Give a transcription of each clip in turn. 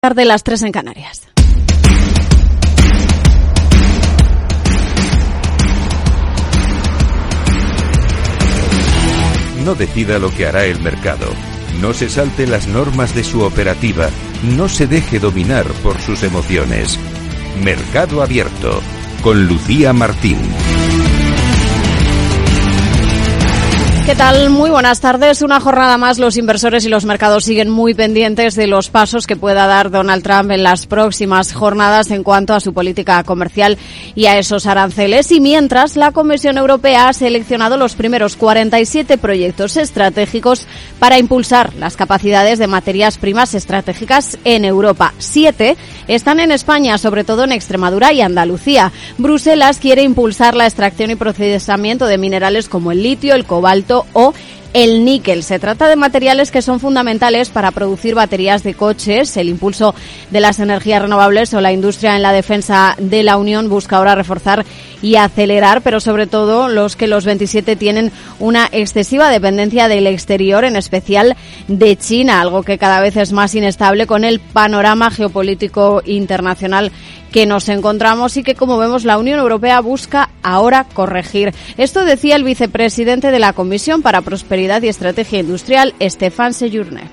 Tarde, las 3 en Canarias. No decida lo que hará el mercado. No se salte las normas de su operativa. No se deje dominar por sus emociones. Mercado Abierto, con Lucía Martín. ¿Qué tal? Muy buenas tardes. Una jornada más, los inversores y los mercados siguen muy pendientes de los pasos que pueda dar Donald Trump en las próximas jornadas en cuanto a su política comercial y a esos aranceles. Y mientras, la Comisión Europea ha seleccionado los primeros 47 proyectos estratégicos para impulsar las capacidades de materias primas estratégicas en Europa. 7 están en España, sobre todo en Extremadura y Andalucía. Bruselas quiere impulsar la extracción y procesamiento de minerales como el litio, el cobalto o el níquel. Se trata de materiales que son fundamentales para producir baterías de coches. El impulso de las energías renovables o la industria en la defensa de la Unión busca ahora reforzar y acelerar, pero sobre todo los 27 tienen una excesiva dependencia del exterior, en especial de China, algo que cada vez es más inestable con el panorama geopolítico internacional que nos encontramos y que, como vemos, la Unión Europea busca ahora corregir. Esto decía el vicepresidente de la Comisión para Prosperidad y Estrategia Industrial, Stéphane Séjourné.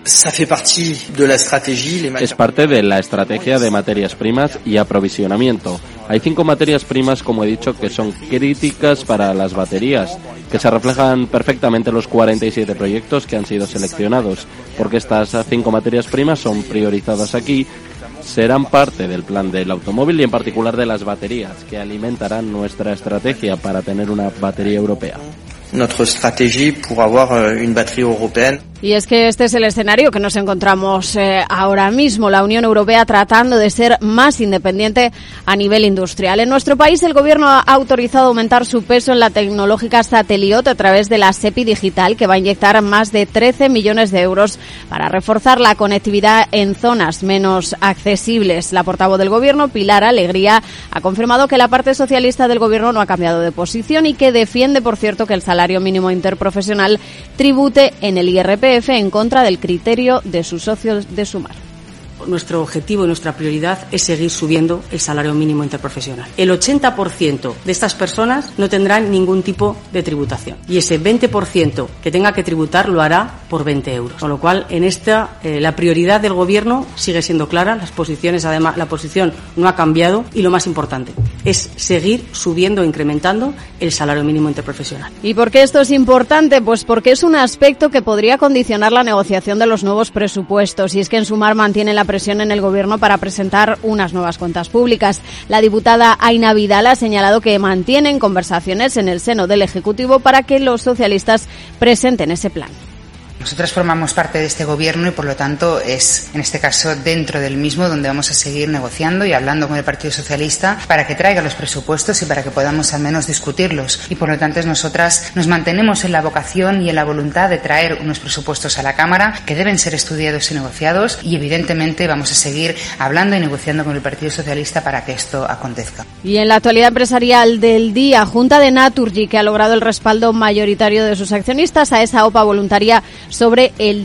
Es parte de la estrategia de materias primas y aprovisionamiento. Hay 5 materias primas, como he dicho, que son críticas para las baterías, que se reflejan perfectamente en los 47 proyectos que han sido seleccionados, porque estas 5 materias primas son priorizadas aquí. Serán parte del plan del automóvil y en particular de las baterías, que alimentarán nuestra estrategia para tener una batería europea. Notre stratégie pour avoir une batterie européenne. Y es que este es el escenario que nos encontramos ahora mismo, la Unión Europea tratando de ser más independiente a nivel industrial. En nuestro país, el Gobierno ha autorizado aumentar su peso en la tecnológica Sateliot a través de la SEPI Digital, que va a inyectar más de 13 millones de euros para reforzar la conectividad en zonas menos accesibles. La portavoz del Gobierno, Pilar Alegría, ha confirmado que la parte socialista del Gobierno no ha cambiado de posición y que defiende, por cierto, que el salario mínimo interprofesional tribute en el IRPF en contra del criterio de sus socios de Sumar. Nuestro objetivo y nuestra prioridad es seguir subiendo el salario mínimo interprofesional. El 80% de estas personas no tendrán ningún tipo de tributación y ese 20% que tenga que tributar lo hará por 20 euros. Con lo cual, en esta la prioridad del Gobierno sigue siendo clara, las posiciones, además, la posición no ha cambiado y lo más importante es seguir subiendo, incrementando el salario mínimo interprofesional. ¿Y por qué esto es importante? Pues porque es un aspecto que podría condicionar la negociación de los nuevos presupuestos, y es que en Sumar mantiene la presión en el Gobierno para presentar unas nuevas cuentas públicas. La diputada Aina Vidal ha señalado que mantienen conversaciones en el seno del Ejecutivo para que los socialistas presenten ese plan. Nosotras formamos parte de este Gobierno y, por lo tanto, es, en este caso, dentro del mismo donde vamos a seguir negociando y hablando con el Partido Socialista para que traiga los presupuestos y para que podamos al menos discutirlos. Y, por lo tanto, nosotras nos mantenemos en la vocación y en la voluntad de traer unos presupuestos a la Cámara que deben ser estudiados y negociados, y, evidentemente, vamos a seguir hablando y negociando con el Partido Socialista para que esto acontezca. Y en la actualidad empresarial del día, Junta de Naturgy, que ha logrado el respaldo mayoritario de sus accionistas a esa OPA voluntaria sobre el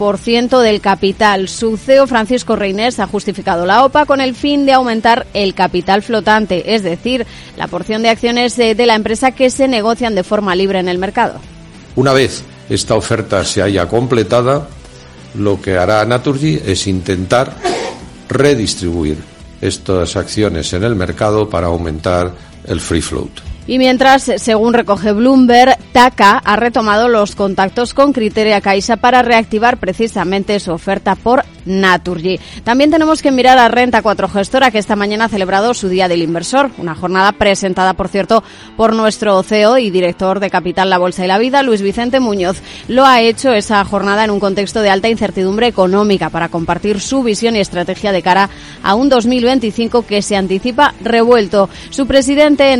10% del capital. Su CEO, Francisco Reynés, ha justificado la OPA con el fin de aumentar el capital flotante, es decir, la porción de acciones de la empresa que se negocian de forma libre en el mercado. Una vez esta oferta se haya completada, lo que hará Naturgy es intentar redistribuir estas acciones en el mercado para aumentar el free float. Y mientras, según recoge Bloomberg, TAQA ha retomado los contactos con Criteria Caixa para reactivar precisamente su oferta por Naturgy. También tenemos que mirar a Renta 4 Gestora, que esta mañana ha celebrado su Día del Inversor, una jornada presentada, por cierto, por nuestro CEO y director de Capital, la Bolsa y la Vida, Luis Vicente Muñoz. Lo ha hecho esa jornada en un contexto de alta incertidumbre económica para compartir su visión y estrategia de cara a un 2025 que se anticipa revuelto. Su presidente,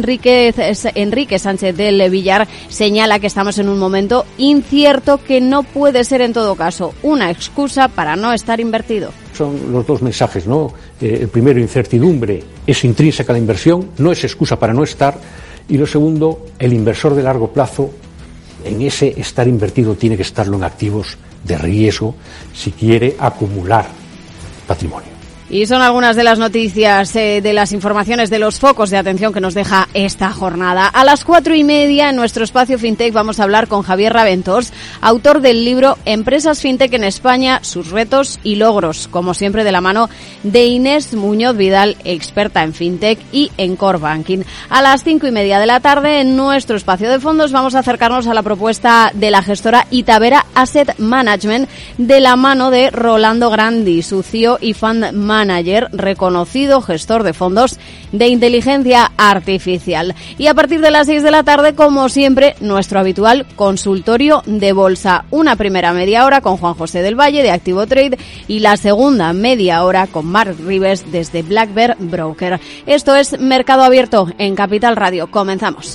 Enrique Sánchez del Villar, señala que estamos en un momento incierto que no puede ser, en todo caso, una excusa para no estar invertido. Son los dos mensajes, ¿no? El primero, incertidumbre es intrínseca a la inversión, no es excusa para no estar. Y lo segundo, el inversor de largo plazo, en ese estar invertido, tiene que estarlo en activos de riesgo si quiere acumular patrimonio. Y son algunas de las noticias, de las informaciones, de los focos de atención que nos deja esta jornada. A las 4:30 en nuestro espacio FinTech vamos a hablar con Javier Raventós, autor del libro Empresas FinTech en España, sus retos y logros, como siempre de la mano de Inés Muñoz Vidal, experta en FinTech y en Core Banking. A las 5:30 de la tarde en nuestro espacio de fondos vamos a acercarnos a la propuesta de la gestora Itavera Asset Management de la mano de Rolando Grandi, su CEO y Fund Manager, reconocido gestor de fondos de inteligencia artificial. Y a partir de las 6 de la tarde, como siempre, nuestro habitual consultorio de bolsa. Una primera media hora con Juan José del Valle de Activo Trade y la segunda media hora con Marc Ribes desde Black Bear Broker. Esto es Mercado Abierto en Capital Radio. Comenzamos.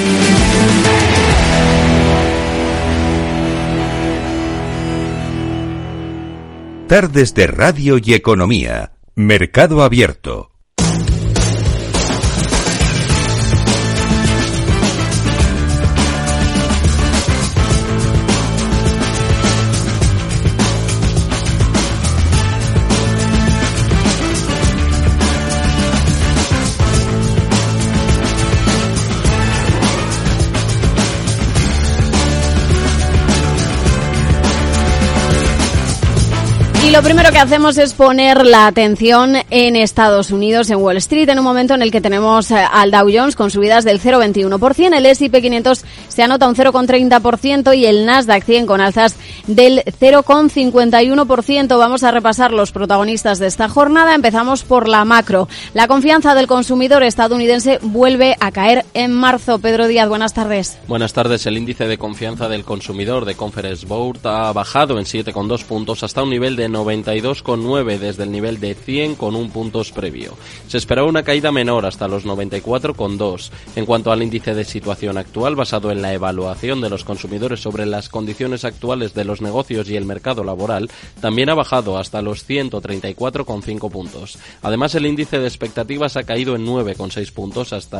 Tardes de Radio y Economía. Mercado Abierto. Y lo primero que hacemos es poner la atención en Estados Unidos, en Wall Street, en un momento en el que tenemos al Dow Jones con subidas del 0,21%, el S&P 500 se anota un 0,30% y el Nasdaq 100 con alzas del 0,51%. Vamos a repasar los protagonistas de esta jornada. Empezamos por la macro. La confianza del consumidor estadounidense vuelve a caer en marzo. Pedro Díaz, buenas tardes. Buenas tardes. El índice de confianza del consumidor de Conference Board ha bajado en 7,2 puntos hasta un nivel de 92,9 desde el nivel de 100,1 puntos previo. Se esperaba una caída menor hasta los 94,2. En cuanto al índice de situación actual, basado en la evaluación de los consumidores sobre las condiciones actuales de los negocios y el mercado laboral, también ha bajado hasta los 134,5 puntos. Además, el índice de expectativas ha caído en 9,6 puntos hasta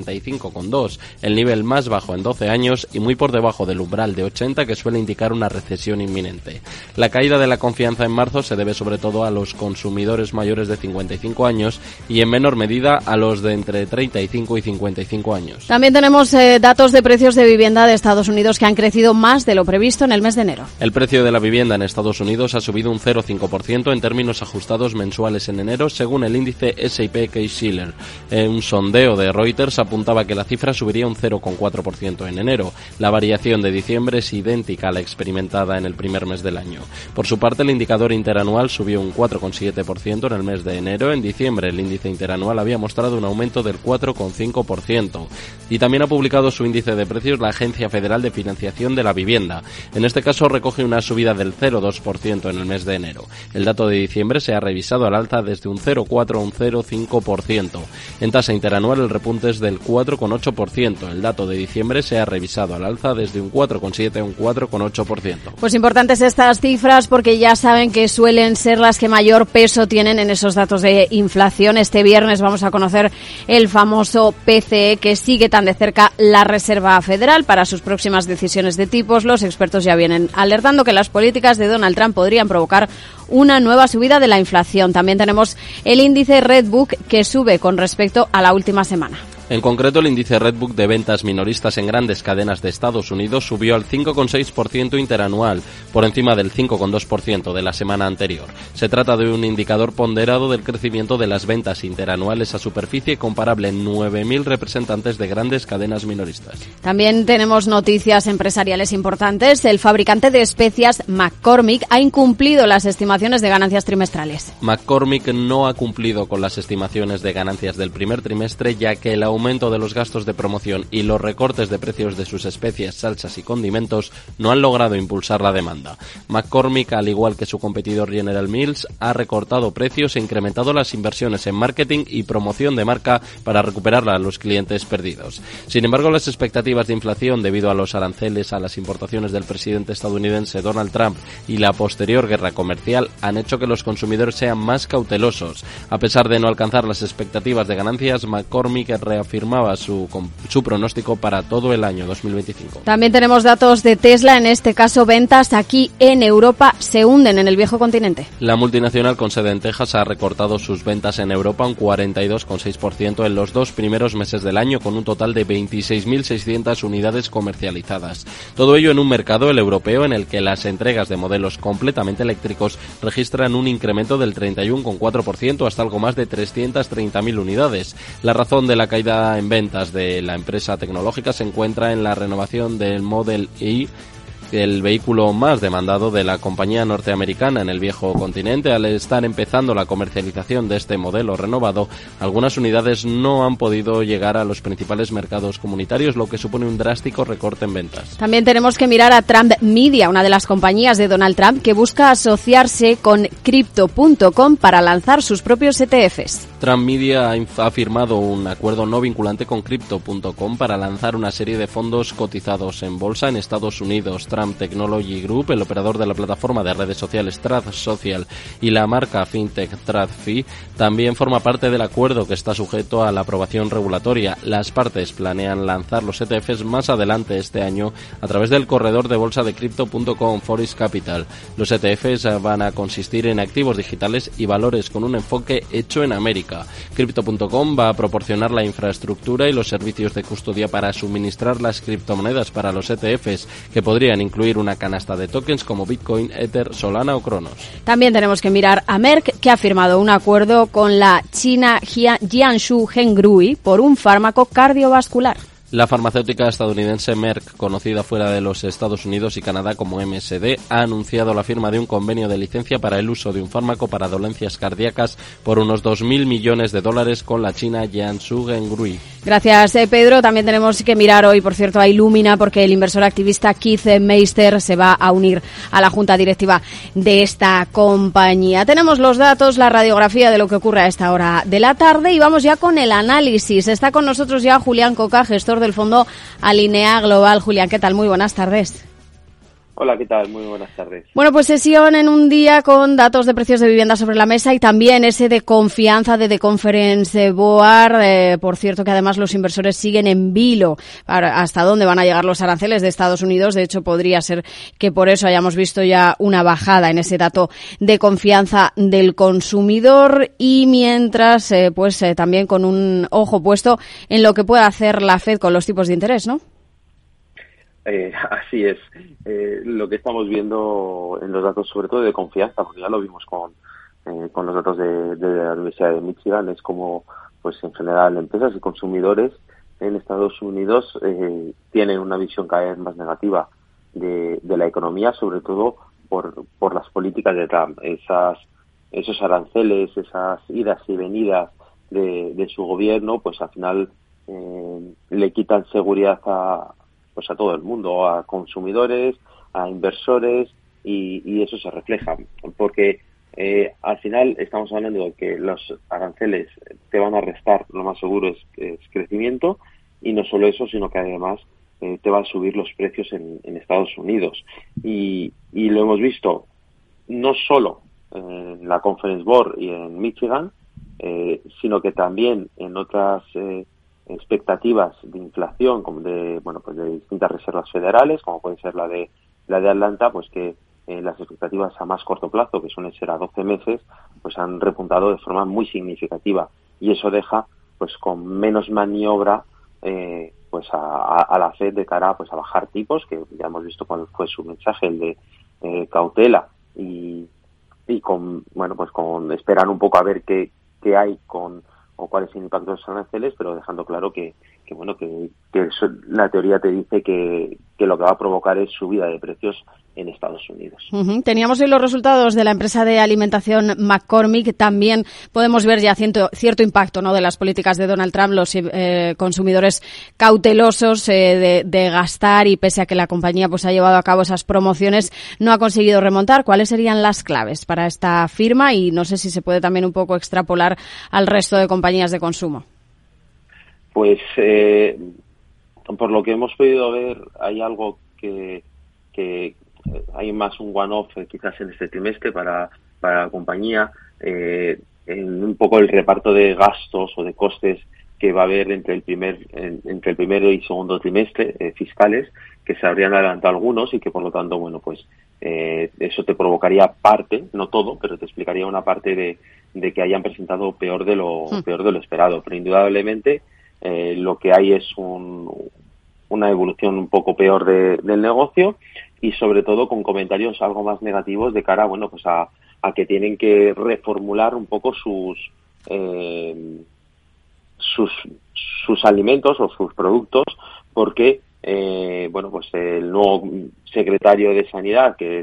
65,2, el nivel más bajo en 12 años y muy por debajo del umbral de 80 que suele indicar una recesión inminente. La caída de la confianza en marzo se debe sobre todo a los consumidores mayores de 55 años y en menor medida a los de entre 35 y 55 años. También tenemos datos de precios de vivienda de Estados Unidos que han crecido más de lo previsto en el mes de enero. El precio de la vivienda en Estados Unidos ha subido un 0,5% en términos ajustados mensuales en enero, según el índice S&P Case-Shiller. Un sondeo de Reuters apuntaba que la cifra subiría un 0,4% en enero. La variación de diciembre es idéntica a la experimentada en el primer mes del año. Por su parte, el indicador interanual subió un 4,7% en el mes de enero. En diciembre el índice interanual había mostrado un aumento del 4,5%. Y también ha publicado su índice de precios la Agencia Federal de Financiación de la Vivienda. En este caso recoge una subida del 0,2% en el mes de enero. El dato de diciembre se ha revisado al alza desde un 0,4 a un 0,5%. En tasa interanual el repunte es del 4,8%. El dato de diciembre se ha revisado al alza desde un 4,7 a un 4,8%. Pues importantes estas cifras porque ya saben que suelen ser las que mayor peso tienen en esos datos de inflación. Este viernes vamos a conocer el famoso PCE que sigue tan de cerca la Reserva Federal para sus próximas decisiones de tipos. Los expertos ya vienen alertando que las políticas de Donald Trump podrían provocar una nueva subida de la inflación. También tenemos el índice Redbook que sube con respecto a la última semana. En concreto, el índice Redbook de ventas minoristas en grandes cadenas de Estados Unidos subió al 5,6% interanual, por encima del 5,2% de la semana anterior. Se trata de un indicador ponderado del crecimiento de las ventas interanuales a superficie comparable en 9.000 representantes de grandes cadenas minoristas. También tenemos noticias empresariales importantes. El fabricante de especias McCormick ha incumplido las estimaciones de ganancias trimestrales. McCormick no ha cumplido con las estimaciones de ganancias del primer trimestre, ya que el aumento de los gastos de promoción y los recortes de precios de sus especias, salsas y condimentos no han logrado impulsar la demanda. McCormick, al igual que su competidor General Mills, ha recortado precios e incrementado las inversiones en marketing y promoción de marca para recuperar a los clientes perdidos. Sin embargo, las expectativas de inflación debido a los aranceles a las importaciones del presidente estadounidense Donald Trump y la posterior guerra comercial han hecho que los consumidores sean más cautelosos. A pesar de no alcanzar las expectativas de ganancias, McCormick reafirma reafirmaba su pronóstico para todo el año 2025. También tenemos datos de Tesla, en este caso ventas aquí en Europa se hunden en el viejo continente. La multinacional con sede en Texas ha recortado sus ventas en Europa un 42,6% en los 2 primeros meses del año, con un total de 26.600 unidades comercializadas. Todo ello en un mercado, el europeo, en el que las entregas de modelos completamente eléctricos registran un incremento del 31,4% hasta algo más de 330.000 unidades. La razón de la caída en ventas de la empresa tecnológica se encuentra en la renovación del Model Y, el vehículo más demandado de la compañía norteamericana en el viejo continente. Al estar empezando la comercialización de este modelo renovado, algunas unidades no han podido llegar a los principales mercados comunitarios, lo que supone un drástico recorte en ventas. También tenemos que mirar a Trump Media, una de las compañías de Donald Trump que busca asociarse con Crypto.com para lanzar sus propios ETFs. Trump Media ha firmado un acuerdo no vinculante con Crypto.com para lanzar una serie de fondos cotizados en bolsa en Estados Unidos. Trump Technology Group, el operador de la plataforma de redes sociales Truth Social y la marca fintech TradFi, también forma parte del acuerdo, que está sujeto a la aprobación regulatoria. Las partes planean lanzar los ETFs más adelante este año a través del corredor de bolsa de Crypto.com, Forest Capital. Los ETFs van a consistir en activos digitales y valores con un enfoque hecho en América. Crypto.com va a proporcionar la infraestructura y los servicios de custodia para suministrar las criptomonedas para los ETFs, que podrían incluir una canasta de tokens como Bitcoin, Ether, Solana o Cronos. También tenemos que mirar a Merck, que ha firmado un acuerdo con la China Jiangsu Hengrui por un fármaco cardiovascular. La farmacéutica estadounidense Merck, conocida fuera de los Estados Unidos y Canadá como MSD, ha anunciado la firma de un convenio de licencia para el uso de un fármaco para dolencias cardíacas por unos $2.000 millones con la China Jiangsu Hengrui. Gracias, Pedro. También tenemos que mirar hoy, por cierto, a Illumina, porque el inversor activista Keith Meister se va a unir a la junta directiva de esta compañía. Tenemos los datos, la radiografía de lo que ocurre a esta hora de la tarde y vamos ya con el análisis. Está con nosotros ya Julián Coca, gestor del fondo Alinea Global. Julián, ¿qué tal? Muy buenas tardes. Hola, ¿qué tal? Muy buenas tardes. Bueno, pues sesión en un día con datos de precios de vivienda sobre la mesa y también ese de confianza de The Conference Board. Por cierto, que además los inversores siguen en vilo para hasta dónde van a llegar los aranceles de Estados Unidos. De hecho, podría ser que por eso hayamos visto ya una bajada en ese dato de confianza del consumidor y mientras, también con un ojo puesto en lo que pueda hacer la FED con los tipos de interés, ¿no? Así es. Lo que estamos viendo en los datos, sobre todo de confianza, porque ya lo vimos con los datos de la Universidad de Michigan, es como, pues en general, empresas y consumidores en Estados Unidos tienen una visión cada vez más negativa de la economía, sobre todo por las políticas de Trump. Esos aranceles, esas idas y venidas de su gobierno, pues al final le quitan seguridad a todo el mundo, a consumidores, a inversores, y eso se refleja, porque al final estamos hablando de que los aranceles te van a restar, lo más seguro es crecimiento, y no solo eso, sino que además te van a subir los precios en Estados Unidos. Y lo hemos visto no solo en la Conference Board y en Michigan, sino que también en otras expectativas de inflación, como de distintas reservas federales, como puede ser la de Atlanta, pues que las expectativas a más corto plazo, que suelen ser a 12 meses, pues han repuntado de forma muy significativa, y eso deja pues con menos maniobra a la FED de cara pues a bajar tipos, que ya hemos visto cuál fue su mensaje, el de cautela, y con esperar un poco a ver qué hay o cuál es el impacto de los aranceles, pero dejando claro que la teoría te dice que lo que va a provocar es subida de precios en Estados Unidos. Uh-huh. Teníamos hoy los resultados de la empresa de alimentación McCormick. También podemos ver ya cierto impacto, ¿no?, de las políticas de Donald Trump, los consumidores cautelosos de gastar, y pese a que la compañía pues ha llevado a cabo esas promociones, no ha conseguido remontar. ¿Cuáles serían las claves para esta firma? Y no sé si se puede también un poco extrapolar al resto de compañías de consumo. Pues por lo que hemos podido ver, hay algo que hay más un one-off quizás en este trimestre para la compañía, en un poco el reparto de gastos o de costes que va a haber entre el primero y segundo trimestre fiscales, que se habrían adelantado algunos y que por lo tanto, bueno, pues eso te provocaría parte, no todo, pero te explicaría una parte de que hayan presentado peor de lo esperado. Pero indudablemente lo que hay es una evolución un poco peor del negocio y sobre todo con comentarios algo más negativos de cara, bueno, pues a que tienen que reformular un poco sus alimentos o sus productos, porque bueno, pues el nuevo secretario de Sanidad, que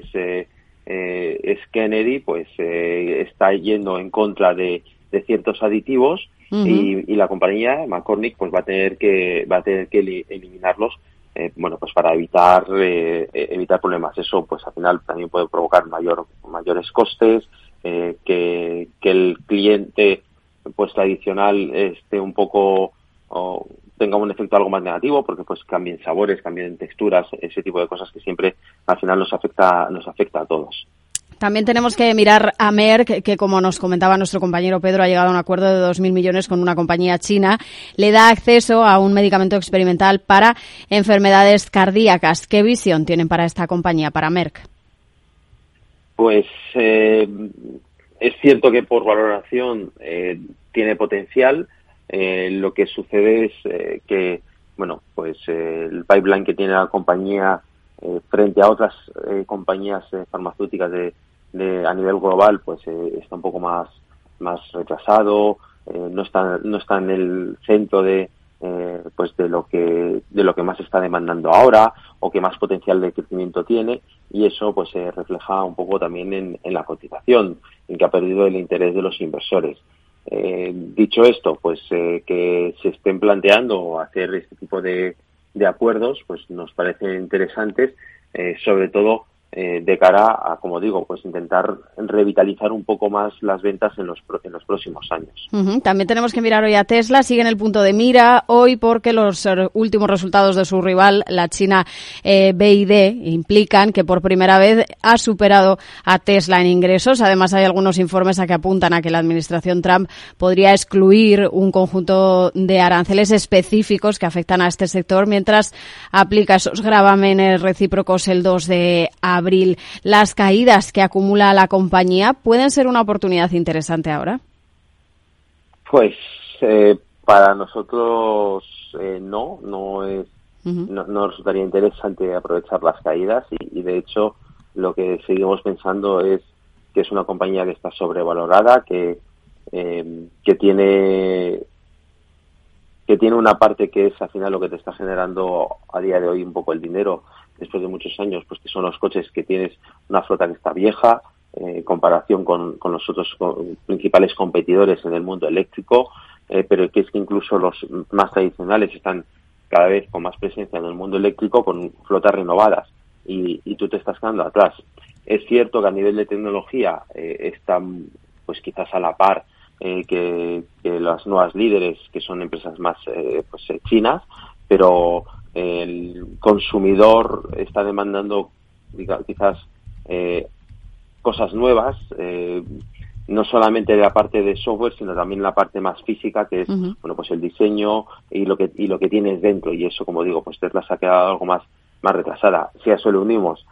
es Kennedy, pues está yendo en contra de ciertos aditivos. Uh-huh. y la compañía McCormick pues va a tener que eliminarlos, bueno, pues para evitar problemas. Eso pues al final también puede provocar mayores costes, que el cliente pues tradicional esté un poco tenga un efecto algo más negativo, porque pues cambien sabores, cambien texturas, ese tipo de cosas que siempre al final nos afecta a todos. También tenemos que mirar a Merck, que como nos comentaba nuestro compañero Pedro, ha llegado a un acuerdo de 2.000 millones con una compañía china. Le da acceso a un medicamento experimental para enfermedades cardíacas. ¿Qué visión tienen para esta compañía, para Merck? Pues es cierto que por valoración tiene potencial. Lo que sucede es que, bueno, pues el pipeline que tiene la compañía frente a otras compañías farmacéuticas a nivel global, pues está un poco más retrasado, no está en el centro pues de lo que más está demandando ahora o que más potencial de crecimiento tiene, y eso pues se refleja un poco también en la cotización, en que ha perdido el interés de los inversores. Dicho esto, pues que se estén planteando hacer este tipo de acuerdos, pues nos parecen interesantes, sobre todo de cara a, como digo, pues intentar revitalizar un poco más las ventas en los próximos años. Uh-huh. También tenemos que mirar hoy a Tesla. Sigue en el punto de mira hoy porque los últimos resultados de su rival, la China BYD, implican que por primera vez ha superado a Tesla en ingresos. Además, hay algunos informes que apuntan a que la administración Trump podría excluir un conjunto de aranceles específicos que afectan a este sector mientras aplica esos gravámenes recíprocos el 2 de abril. ¿Las caídas que acumula la compañía pueden ser una oportunidad interesante ahora? Pues para nosotros no es, uh-huh. no resultaría interesante aprovechar las caídas y de hecho lo que seguimos pensando es que es una compañía que está sobrevalorada, que tiene una parte que es al final lo que te está generando a día de hoy un poco el dinero después de muchos años, pues que son los coches, que tienes una flota que está vieja en comparación con los otros principales competidores en el mundo eléctrico, pero que es que incluso los más tradicionales están cada vez con más presencia en el mundo eléctrico con flotas renovadas y tú te estás quedando atrás. Es cierto que a nivel de tecnología están pues quizás a la par que las nuevas líderes, que son empresas más chinas, pero el consumidor está demandando quizás cosas nuevas, no solamente de la parte de software, sino también la parte más física, que es uh-huh. bueno, pues el diseño y lo que tienes dentro, y eso, como digo, pues Tesla se ha quedado algo más retrasada. Si a eso le unimos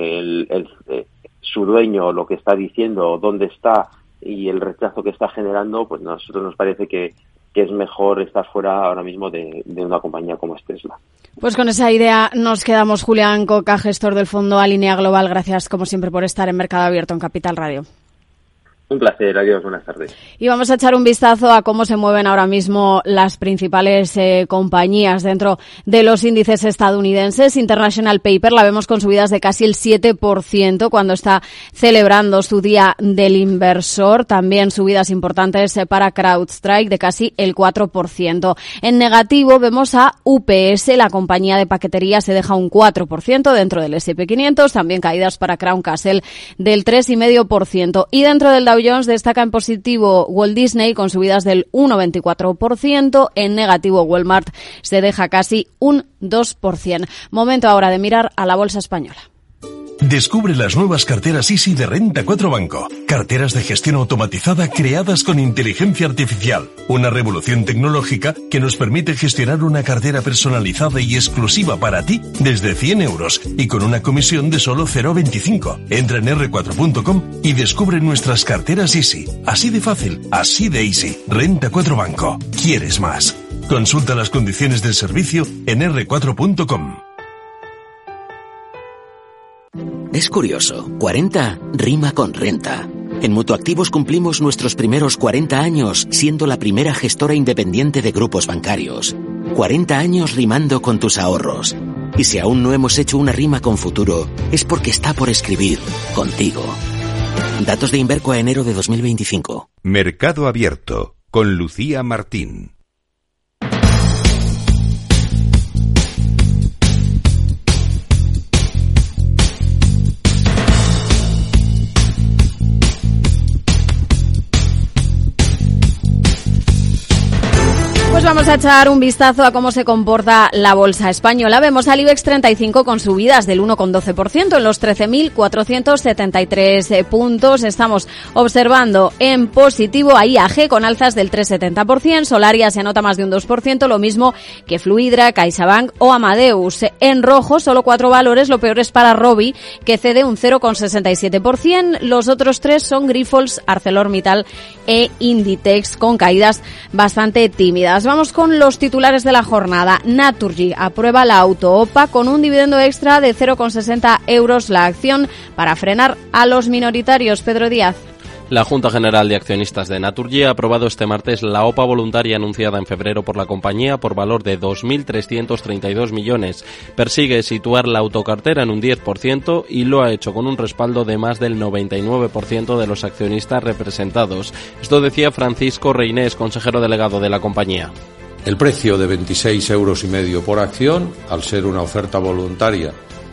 su dueño, lo que está diciendo, dónde está y el rechazo que está generando, pues a nosotros nos parece que es mejor estar fuera ahora mismo de una compañía como es Tesla. Pues con esa idea nos quedamos. Julián Coca, gestor del fondo Alinea Global, gracias como siempre por estar en Mercado Abierto en Capital Radio. Un placer, adiós, buenas tardes. Y vamos a echar un vistazo a cómo se mueven ahora mismo las principales compañías dentro de los índices estadounidenses. International Paper la vemos con subidas de casi el 7% cuando está celebrando su Día del Inversor. También subidas importantes para CrowdStrike de casi el 4%. En negativo vemos a UPS, la compañía de paquetería se deja un 4% dentro del S&P 500. También caídas para Crown Castle del 3,5%. Y dentro del Dow Jones destaca en positivo Walt Disney con subidas del 1,24%. En negativo Walmart se deja casi un 2%. Momento ahora de mirar a la bolsa española. Descubre las nuevas carteras Easy de Renta 4 Banco. Carteras de gestión automatizada creadas con inteligencia artificial. Una revolución tecnológica que nos permite gestionar una cartera personalizada y exclusiva para ti desde 100 euros y con una comisión de solo 0,25. Entra en r4.com y descubre nuestras carteras Easy. Así de fácil, así de easy. Renta 4 Banco. ¿Quieres más? Consulta las condiciones del servicio en r4.com. Es curioso, 40 rima con renta. En Mutuactivos cumplimos nuestros primeros 40 años siendo la primera gestora independiente de grupos bancarios. 40 años rimando con tus ahorros. Y si aún no hemos hecho una rima con futuro, es porque está por escribir contigo. Datos de Inverco a enero de 2025. Mercado Abierto con Lucía Martín. Pues vamos a echar un vistazo a cómo se comporta la bolsa española. Vemos al IBEX 35 con subidas del 1,12% en los 13.473 puntos. Estamos observando en positivo a IAG con alzas del 3,70%. Solaria se anota más de un 2%, lo mismo que Fluidra, CaixaBank o Amadeus. En rojo, solo 4 valores. Lo peor es para Robi, que cede un 0,67%. Los otros 3 son Grifols, ArcelorMittal e Inditex, con caídas bastante tímidas. Vamos con los titulares de la jornada. Naturgy aprueba la auto-OPA con un dividendo extra de 0,60 euros la acción para frenar a los minoritarios. Pedro Díaz. La Junta General de Accionistas de Naturgy ha aprobado este martes la OPA voluntaria anunciada en febrero por la compañía por valor de 2.332 millones. Persigue situar la autocartera en un 10% y lo ha hecho con un respaldo de más del 99% de los accionistas representados. Esto decía Francisco Reinés, consejero delegado de la compañía. El precio de 26,5 euros por acción, al ser una oferta voluntaria,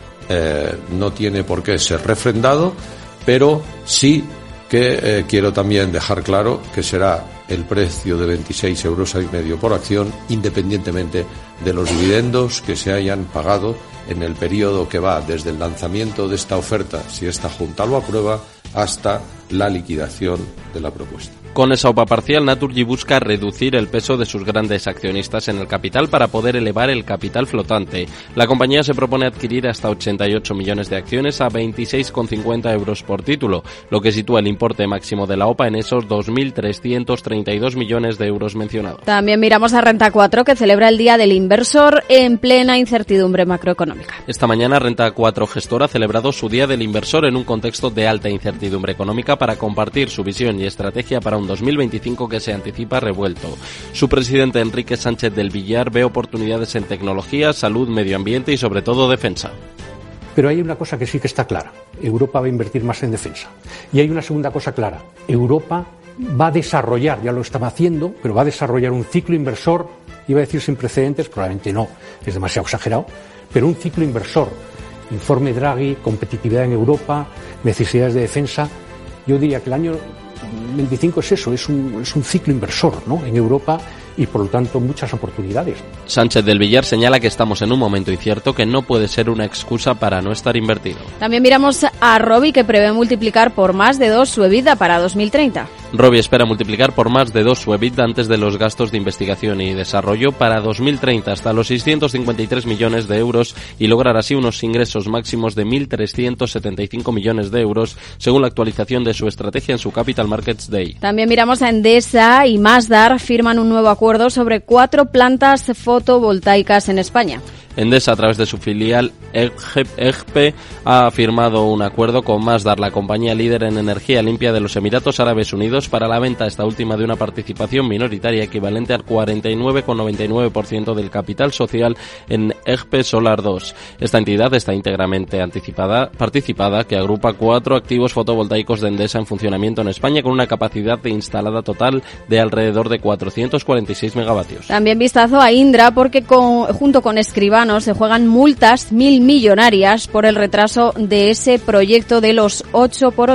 no tiene por qué ser refrendado, pero sí que quiero también dejar claro que será el precio de 26,5 euros por acción, independientemente de los dividendos que se hayan pagado en el periodo que va desde el lanzamiento de esta oferta, si esta Junta lo aprueba, hasta la liquidación de la propuesta. Con esa OPA parcial, Naturgy busca reducir el peso de sus grandes accionistas en el capital para poder elevar el capital flotante. La compañía se propone adquirir hasta 88 millones de acciones a 26,50 euros por título, lo que sitúa el importe máximo de la OPA en esos 2.332 millones de euros mencionados. También miramos a Renta 4, que celebra el Día del Inversor en plena incertidumbre macroeconómica. Esta mañana Renta 4 Gestora ha celebrado su Día del Inversor en un contexto de alta incertidumbre económica para compartir su visión y estrategia para un 2025 que se anticipa revuelto. Su presidente Enrique Sánchez del Villar ve oportunidades en tecnología, salud, medio ambiente y sobre todo defensa. Pero hay una cosa que sí que está clara. Europa va a invertir más en defensa. Y hay una segunda cosa clara. Europa va a desarrollar, ya lo estaba haciendo, pero va a desarrollar un ciclo inversor, iba a decir sin precedentes, probablemente no, es demasiado exagerado, pero un ciclo inversor. Informe Draghi, competitividad en Europa, necesidades de defensa. Yo diría que el año 25 es eso, es un ciclo inversor, ¿no?, en Europa, y por lo tanto muchas oportunidades. Sánchez del Villar señala que estamos en un momento incierto que no puede ser una excusa para no estar invertido. También miramos a Robi, que prevé multiplicar por más de 2 su EBITDA para 2030. Robi espera multiplicar por más de 2 su EBITDA antes de los gastos de investigación y desarrollo para 2030 hasta los 653 millones de euros y lograr así unos ingresos máximos de 1.375 millones de euros según la actualización de su estrategia en su Capital Markets Day. También miramos a Endesa y Masdar firman un nuevo acuerdo sobre 4 plantas fotovoltaicas en España. Endesa, a través de su filial EGPE, ha firmado un acuerdo con Masdar, la compañía líder en energía limpia de los Emiratos Árabes Unidos, para la venta, esta última, de una participación minoritaria equivalente al 49,99% del capital social en EGPE Solar 2. Esta entidad está íntegramente participada, que agrupa 4 activos fotovoltaicos de Endesa en funcionamiento en España, con una capacidad instalada total de alrededor de 446 megavatios. También vistazo a Indra, porque junto con Escribano se juegan multas 1.000 millonarias por el retraso de ese proyecto de los 8x8.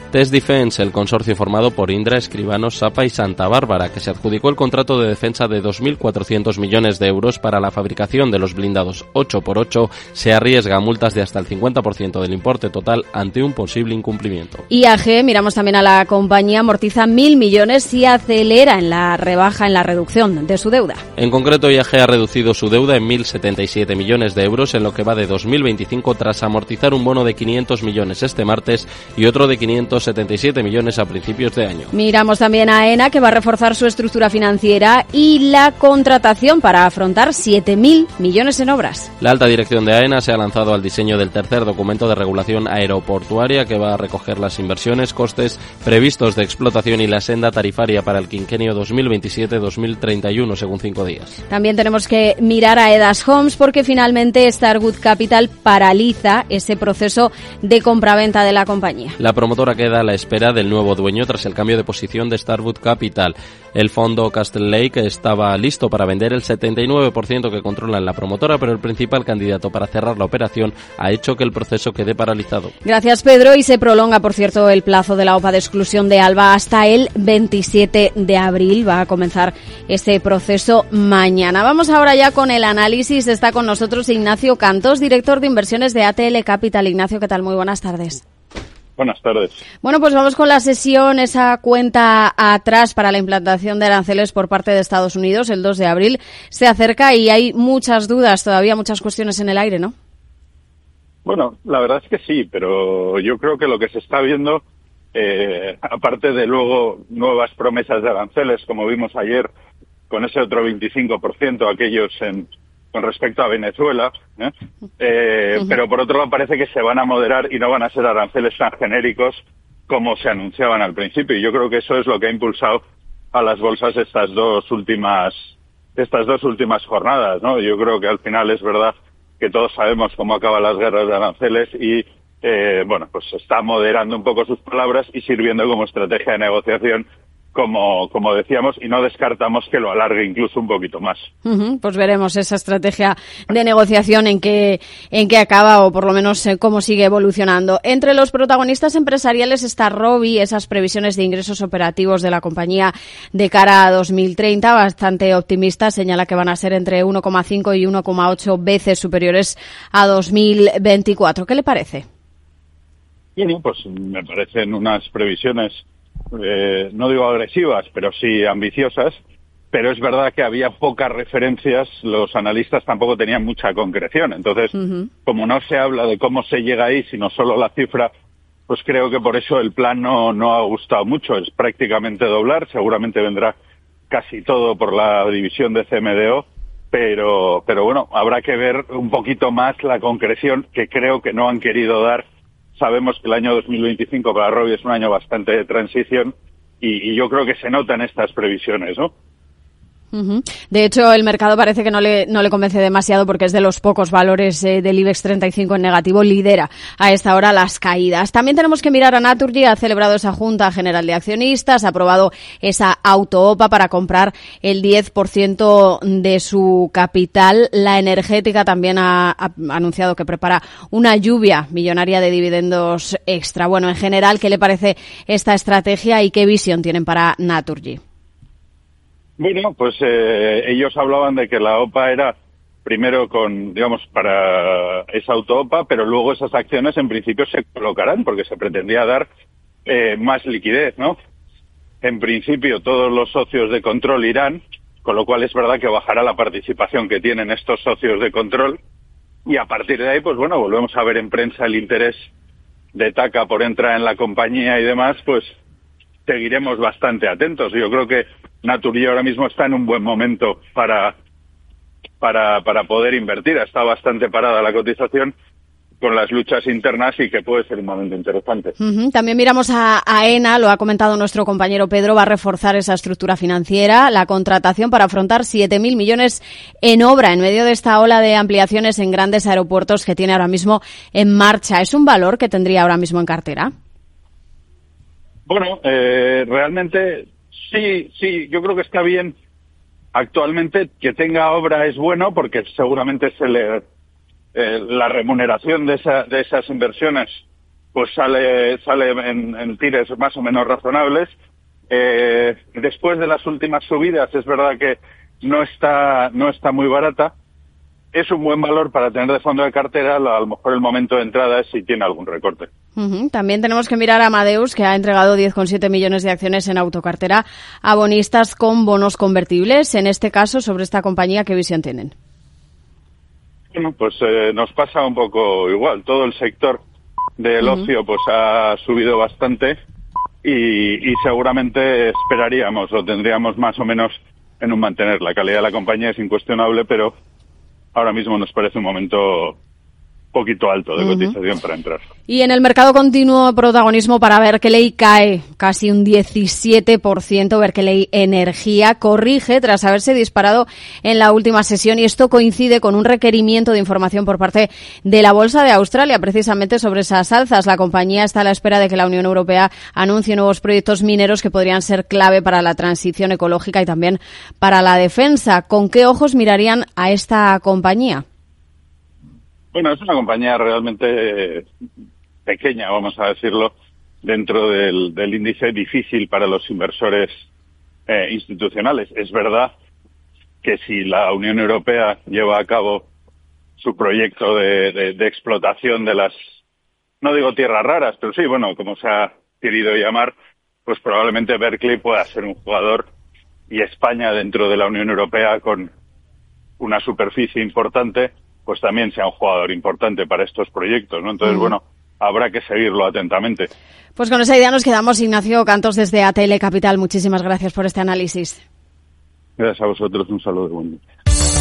Test Defense, el consorcio formado por Indra, Escribano, Sapa y Santa Bárbara, que se adjudicó el contrato de defensa de 2.400 millones de euros para la fabricación de los blindados 8x8, se arriesga a multas de hasta el 50% del importe total ante un posible incumplimiento. IAG, miramos también a la compañía, amortiza 1.000 millones y acelera en la reducción de su deuda. En concreto, IAG ha reducido su deuda en 1.077 millones de euros en lo que va de 2025 tras amortizar un bono de 500 millones este martes y otro de 577 millones a principios de año. Miramos también a AENA, que va a reforzar su estructura financiera y la contratación para afrontar 7.000 millones en obras. La alta dirección de AENA se ha lanzado al diseño del tercer documento de regulación aeroportuaria que va a recoger las inversiones, costes previstos de explotación y la senda tarifaria para el quinquenio 2027-2031, según 5 días. También tenemos que mirar a Edas Homes porque finalmente Starwood Capital paraliza ese proceso de compraventa de la compañía. La promotora queda a la espera del nuevo dueño tras el cambio de posición de Starwood Capital. El fondo Castlelake estaba listo para vender el 79% que controla en la promotora, pero el principal candidato para cerrar la operación ha hecho que el proceso quede paralizado. Gracias, Pedro, y se prolonga, por cierto, el plazo de la OPA de exclusión de Alba hasta el 27 de abril. Va a comenzar ese proceso mañana. Vamos ahora ya con el análisis. Está con nosotros Ignacio Cantos, director de inversiones de ATL Capital. Ignacio, ¿qué tal? Muy buenas tardes. Buenas tardes. Bueno, pues vamos con la sesión, esa cuenta atrás para la implantación de aranceles por parte de Estados Unidos. El 2 de abril se acerca y hay muchas dudas, todavía muchas cuestiones en el aire, ¿no? Bueno, la verdad es que sí, pero yo creo que lo que se está viendo, aparte de luego nuevas promesas de aranceles, como vimos ayer con ese otro 25%, aquellos con respecto a Venezuela, pero por otro lado parece que se van a moderar y no van a ser aranceles tan genéricos como se anunciaban al principio. Y yo creo que eso es lo que ha impulsado a las bolsas estas dos últimas jornadas, ¿no? Yo creo que al final es verdad que todos sabemos cómo acaban las guerras de aranceles y, pues está moderando un poco sus palabras y sirviendo como estrategia de negociación, como decíamos, y no descartamos que lo alargue incluso un poquito más. Pues veremos esa estrategia de negociación en qué acaba o por lo menos cómo sigue evolucionando. Entre los protagonistas empresariales está Robi, esas previsiones de ingresos operativos de la compañía de cara a 2030, bastante optimista, señala que van a ser entre 1,5 y 1,8 veces superiores a 2024. ¿Qué le parece? Bueno, pues me parecen unas previsiones no digo agresivas, pero sí ambiciosas, pero es verdad que había pocas referencias, los analistas tampoco tenían mucha concreción, entonces, como no se habla de cómo se llega ahí, sino solo la cifra, pues creo que por eso el plan no ha gustado mucho, es prácticamente doblar, seguramente vendrá casi todo por la división de CMDO, pero bueno, habrá que ver un poquito más la concreción que creo que no han querido dar. Sabemos que el año 2025 para Robi es un año bastante de transición y yo creo que se notan estas previsiones, ¿no? De hecho, el mercado parece que no le convence demasiado porque es de los pocos valores del IBEX 35 en negativo, lidera a esta hora las caídas. También tenemos que mirar a Naturgy, ha celebrado esa Junta General de Accionistas, ha aprobado esa auto-OPA para comprar el 10% de su capital. La energética también ha anunciado que prepara una lluvia millonaria de dividendos extra. Bueno, en general, ¿qué le parece esta estrategia y qué visión tienen para Naturgy? Bueno, pues ellos hablaban de que la OPA era primero para esa auto-OPA, pero luego esas acciones en principio se colocarán porque se pretendía dar más liquidez, ¿no? En principio todos los socios de control irán, con lo cual es verdad que bajará la participación que tienen estos socios de control y a partir de ahí, pues bueno, volvemos a ver en prensa el interés de TAQA por entrar en la compañía y demás, pues seguiremos bastante atentos. Yo creo que Naturgy ahora mismo está en un buen momento para poder invertir. Ha estado bastante parada la cotización con las luchas internas y que puede ser un momento interesante. También miramos a AENA, lo ha comentado nuestro compañero Pedro, va a reforzar esa estructura financiera, la contratación para afrontar 7.000 millones en obra en medio de esta ola de ampliaciones en grandes aeropuertos que tiene ahora mismo en marcha. ¿Es un valor que tendría ahora mismo en cartera? Bueno, realmente sí, yo creo que está bien actualmente que tenga obra es bueno porque seguramente la remuneración de esas inversiones pues sale en tires más o menos razonables. Después de las últimas subidas, es verdad que no está muy barata. Es un buen valor para tener de fondo de cartera. A lo mejor el momento de entrada es si tiene algún recorte. También tenemos que mirar a Amadeus, que ha entregado 10,7 millones de acciones en autocartera a bonistas con bonos convertibles. En este caso, sobre esta compañía, ¿qué visión tienen? Bueno, pues nos pasa un poco igual. Todo el sector del ocio pues ha subido bastante y seguramente esperaríamos o tendríamos más o menos en un mantener. La calidad de la compañía es incuestionable, pero ahora mismo nos parece un momento poquito alto de cotización para entrar. Y en el mercado continuo protagonismo para Berkeley cae casi un 17%. Berkeley Energía corrige tras haberse disparado en la última sesión y esto coincide con un requerimiento de información por parte de la Bolsa de Australia precisamente sobre esas alzas. La compañía está a la espera de que la Unión Europea anuncie nuevos proyectos mineros que podrían ser clave para la transición ecológica y también para la defensa. ¿Con qué ojos mirarían a esta compañía? Bueno, es una compañía realmente pequeña, vamos a decirlo, dentro del índice, difícil para los inversores institucionales. Es verdad que si la Unión Europea lleva a cabo su proyecto de explotación de las, no digo tierras raras, pero sí, bueno, como se ha querido llamar, pues probablemente Berkeley pueda ser un jugador y España dentro de la Unión Europea con una superficie importante pues también sea un jugador importante para estos proyectos, ¿no? Entonces, bueno, habrá que seguirlo atentamente. Pues con esa idea nos quedamos. Ignacio Cantos desde ATL Capital. Muchísimas gracias por este análisis. Gracias a vosotros. Un saludo y buen día.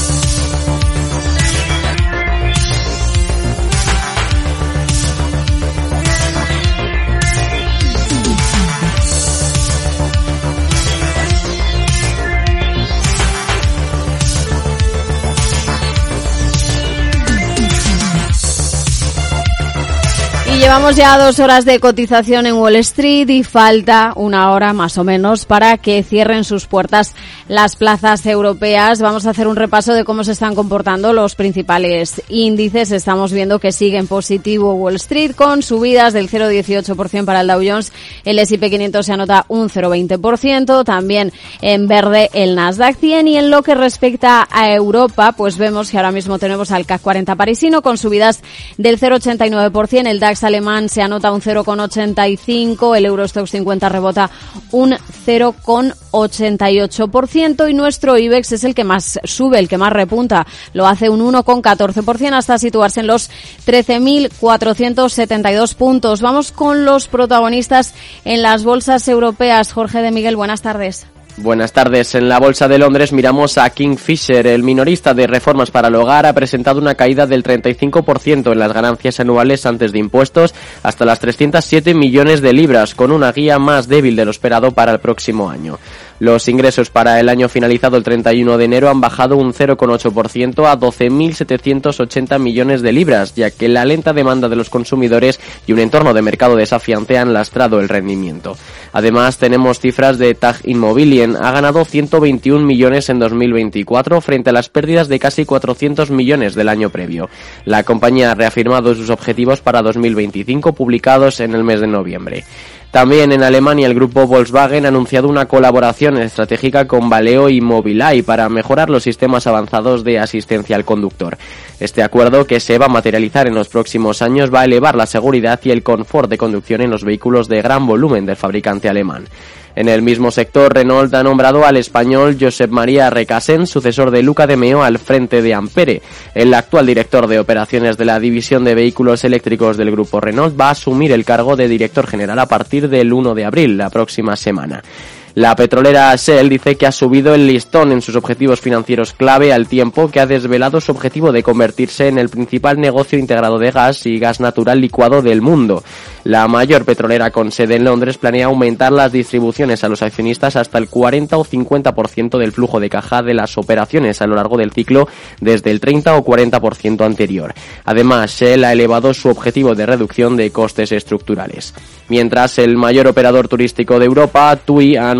Llevamos ya 2 horas de cotización en Wall Street y falta 1 hora más o menos para que cierren sus puertas las plazas europeas. Vamos a hacer un repaso de cómo se están comportando los principales índices. Estamos viendo que sigue en positivo Wall Street con subidas del 0,18% para el Dow Jones. El S&P 500 se anota un 0,20%. También en verde el Nasdaq 100 y en lo que respecta a Europa, pues vemos que ahora mismo tenemos al CAC 40 parisino con subidas del 0,89%. El DAX alemán se anota un 0,85%, el Eurostoxx 50 rebota un 0,88% y nuestro IBEX es el que más sube, el que más repunta, lo hace un 1,14% hasta situarse en los 13.472 puntos. Vamos con los protagonistas en las bolsas europeas. Jorge de Miguel, buenas tardes. Buenas tardes. En la Bolsa de Londres miramos a Kingfisher. El minorista de reformas para el hogar ha presentado una caída del 35% en las ganancias anuales antes de impuestos hasta las 307 millones de libras, con una guía más débil de lo esperado para el próximo año. Los ingresos para el año finalizado el 31 de enero han bajado un 0,8% a 12.780 millones de libras, ya que la lenta demanda de los consumidores y un entorno de mercado desafiante han lastrado el rendimiento. Además, tenemos cifras de TAG Immobilien. Ha ganado 121 millones en 2024 frente a las pérdidas de casi 400 millones del año previo. La compañía ha reafirmado sus objetivos para 2025 publicados en el mes de noviembre. También en Alemania el grupo Volkswagen ha anunciado una colaboración estratégica con Valeo y Mobileye para mejorar los sistemas avanzados de asistencia al conductor. Este acuerdo, que se va a materializar en los próximos años, va a elevar la seguridad y el confort de conducción en los vehículos de gran volumen del fabricante alemán. En el mismo sector, Renault ha nombrado al español Josep María Recasens, sucesor de Luca de Meo, al frente de Ampere. El actual director de operaciones de la división de vehículos eléctricos del grupo Renault va a asumir el cargo de director general a partir del 1 de abril, la próxima semana. La petrolera Shell dice que ha subido el listón en sus objetivos financieros clave al tiempo que ha desvelado su objetivo de convertirse en el principal negocio integrado de gas y gas natural licuado del mundo. La mayor petrolera con sede en Londres planea aumentar las distribuciones a los accionistas hasta el 40 o 50% del flujo de caja de las operaciones a lo largo del ciclo desde el 30 o 40% anterior. Además, Shell ha elevado su objetivo de reducción de costes estructurales. Mientras, el mayor operador turístico de Europa, TUI, ha anunciado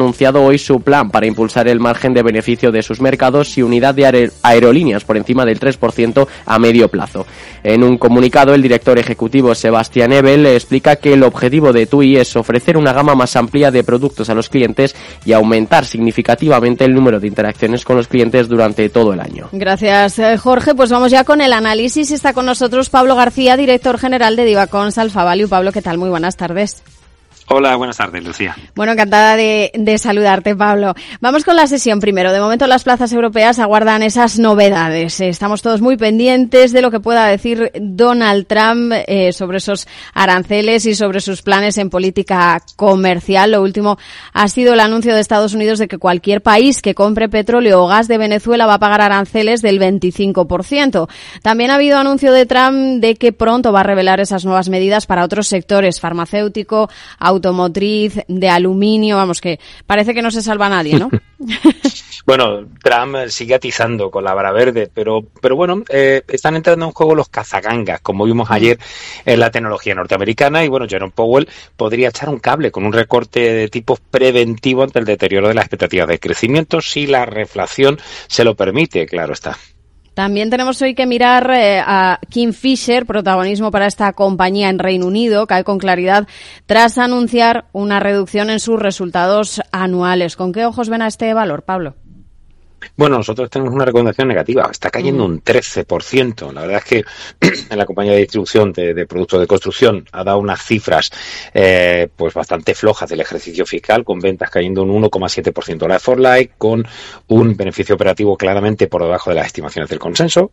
anunciado hoy su plan para impulsar el margen de beneficio de sus mercados y unidad de aerolíneas por encima del 3% a medio plazo. En un comunicado, el director ejecutivo Sebastián Ebel explica que el objetivo de TUI es ofrecer una gama más amplia de productos a los clientes y aumentar significativamente el número de interacciones con los clientes durante todo el año. Gracias, Jorge. Pues vamos ya con el análisis. Está con nosotros Pablo García, director general de Divacons Alfa Value. Pablo, ¿qué tal? Muy buenas tardes. Hola, buenas tardes, Lucía. Bueno, encantada de saludarte, Pablo. Vamos con la sesión primero. De momento las plazas europeas aguardan esas novedades. Estamos todos muy pendientes de lo que pueda decir Donald Trump sobre esos aranceles y sobre sus planes en política comercial. Lo último ha sido el anuncio de Estados Unidos de que cualquier país que compre petróleo o gas de Venezuela va a pagar aranceles del 25%. También ha habido anuncio de Trump de que pronto va a revelar esas nuevas medidas para otros sectores, farmacéutico, automotriz, de aluminio, vamos, que parece que no se salva nadie, ¿no? Bueno, Trump sigue atizando con la vara verde, pero bueno, están entrando en juego los cazagangas, como vimos ayer en la tecnología norteamericana, y bueno, Jerome Powell podría echar un cable con un recorte de tipos preventivo ante el deterioro de las expectativas de crecimiento, si la reflación se lo permite, claro está. También tenemos hoy que mirar a Kingfisher, protagonismo para esta compañía en Reino Unido, cae con claridad tras anunciar una reducción en sus resultados anuales. ¿Con qué ojos ven a este valor, Pablo? Bueno, nosotros tenemos una recomendación negativa, está cayendo un 13%. La verdad es que en la compañía de distribución de productos de construcción ha dado unas cifras pues bastante flojas del ejercicio fiscal, con ventas cayendo un 1,7% la for like, con un beneficio operativo claramente por debajo de las estimaciones del consenso,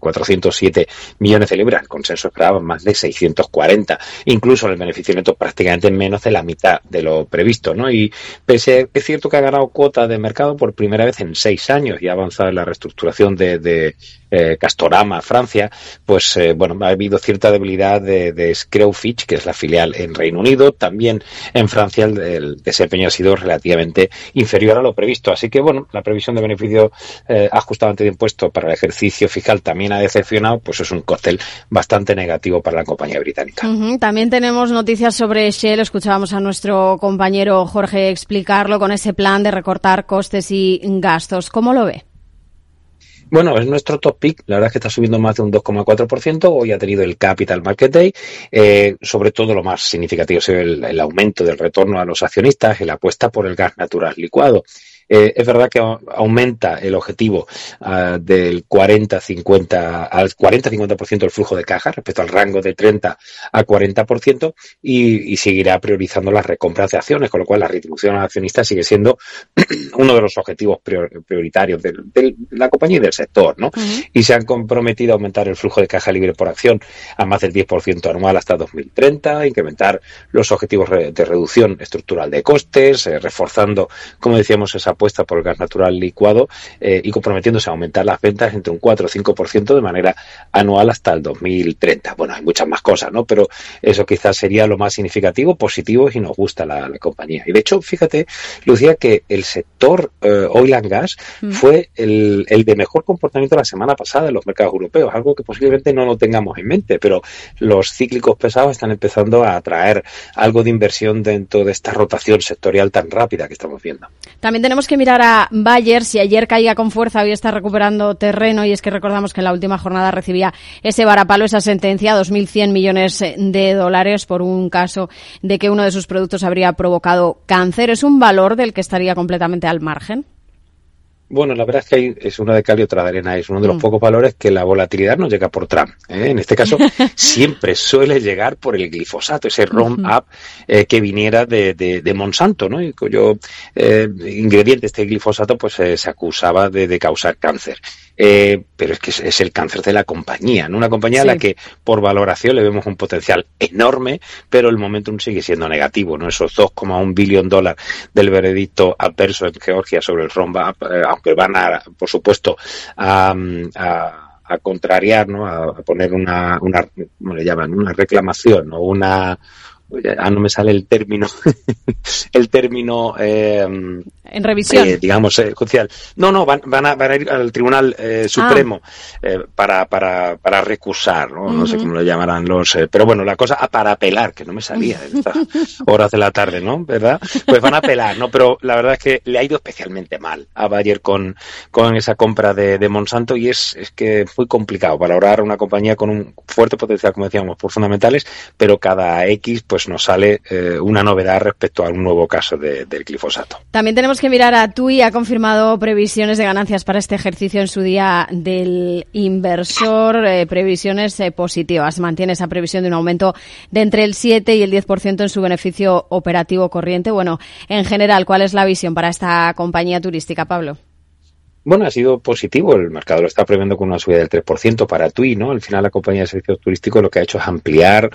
407 millones de libras, el consenso esperaba más de 640, incluso el beneficio neto prácticamente menos de la mitad de lo previsto, ¿no? Y pese a que es cierto que ha ganado cuota de mercado por primera vez en 6 años y ha avanzado en la reestructuración de Castorama, Francia, pues bueno, ha habido cierta debilidad de Screw Fitch, que es la filial en Reino Unido. También en Francia el desempeño ha sido relativamente inferior a lo previsto. Así que bueno, la previsión de beneficio ajustado ante de impuesto para el ejercicio fiscal también ha decepcionado, pues es un cóctel bastante negativo para la compañía británica. También tenemos noticias sobre Shell. Escuchábamos a nuestro compañero Jorge explicarlo con ese plan de recortar costes y gastos. ¿Cómo lo ve? Bueno, es nuestro top pick, la verdad es que está subiendo más de un 2,4%, hoy ha tenido el Capital Market Day, sobre todo lo más significativo es el aumento del retorno a los accionistas y la apuesta por el gas natural licuado. Es verdad que aumenta el objetivo del 40-50 al 40-50% del flujo de caja respecto al rango de 30 a 40% y seguirá priorizando las recompras de acciones, con lo cual la retribución a los accionistas sigue siendo uno de los objetivos prioritarios de la compañía y del sector, ¿no? Y se han comprometido a aumentar el flujo de caja libre por acción a más del 10% anual hasta 2030, incrementar los objetivos de reducción estructural de costes, reforzando, como decíamos, esa apuesta por el gas natural licuado y comprometiéndose a aumentar las ventas entre un 4 o 5% de manera anual hasta el 2030. Bueno, hay muchas más cosas, ¿no? Pero eso quizás sería lo más significativo, positivo y nos gusta la compañía. Y de hecho, fíjate, Lucía, que el sector oil and gas fue el de mejor comportamiento la semana pasada en los mercados europeos, algo que posiblemente no lo tengamos en mente, pero los cíclicos pesados están empezando a atraer algo de inversión dentro de esta rotación sectorial tan rápida que estamos viendo. También tenemos que mirar a Bayer. Si ayer caía con fuerza, hoy está recuperando terreno, y es que recordamos que en la última jornada recibía ese varapalo, esa sentencia, 2.100 millones de dólares por un caso de que uno de sus productos habría provocado cáncer. ¿Es un valor del que estaría completamente al margen? Bueno, la verdad es que es una de cal y otra de arena. Es uno de los pocos valores que la volatilidad no llega por Trump. En este caso, siempre suele llegar por el glifosato, ese Roundup que viniera de Monsanto, ¿no? Y cuyo ingrediente, este glifosato, pues se acusaba de causar cáncer. Pero es que es el cáncer de la compañía, ¿no? Una compañía a la que por valoración le vemos un potencial enorme, pero el momentum sigue siendo negativo, ¿no? Esos $2,1 billón del veredicto adverso en Georgia sobre el Roundup, aunque van a, por supuesto, a contrariar, ¿no? A poner una ¿cómo le llaman? Una reclamación o una no me sale el término en revisión, digamos, judicial. No, van a ir al Tribunal Supremo para recusar, ¿no? No sé cómo lo llamarán pero bueno, la cosa para apelar, que no me salía en estas horas de la tarde, ¿no? ¿Verdad? Pues van a apelar, ¿no? Pero la verdad es que le ha ido especialmente mal a Bayer con esa compra de Monsanto, y es que es muy complicado valorar una compañía con un fuerte potencial, como decíamos, por fundamentales, pero cada X pues nos sale una novedad respecto a un nuevo caso del glifosato. También tenemos que mirar a TUI. Ha confirmado previsiones de ganancias para este ejercicio en su día del inversor, previsiones positivas. Mantiene esa previsión de un aumento de entre el 7 y el 10% en su beneficio operativo corriente. Bueno, en general, ¿cuál es la visión para esta compañía turística, Pablo? Bueno, ha sido positivo. El mercado lo está previendo con una subida del 3% para TUI, ¿no? Al final, la compañía de servicios turísticos lo que ha hecho es ampliar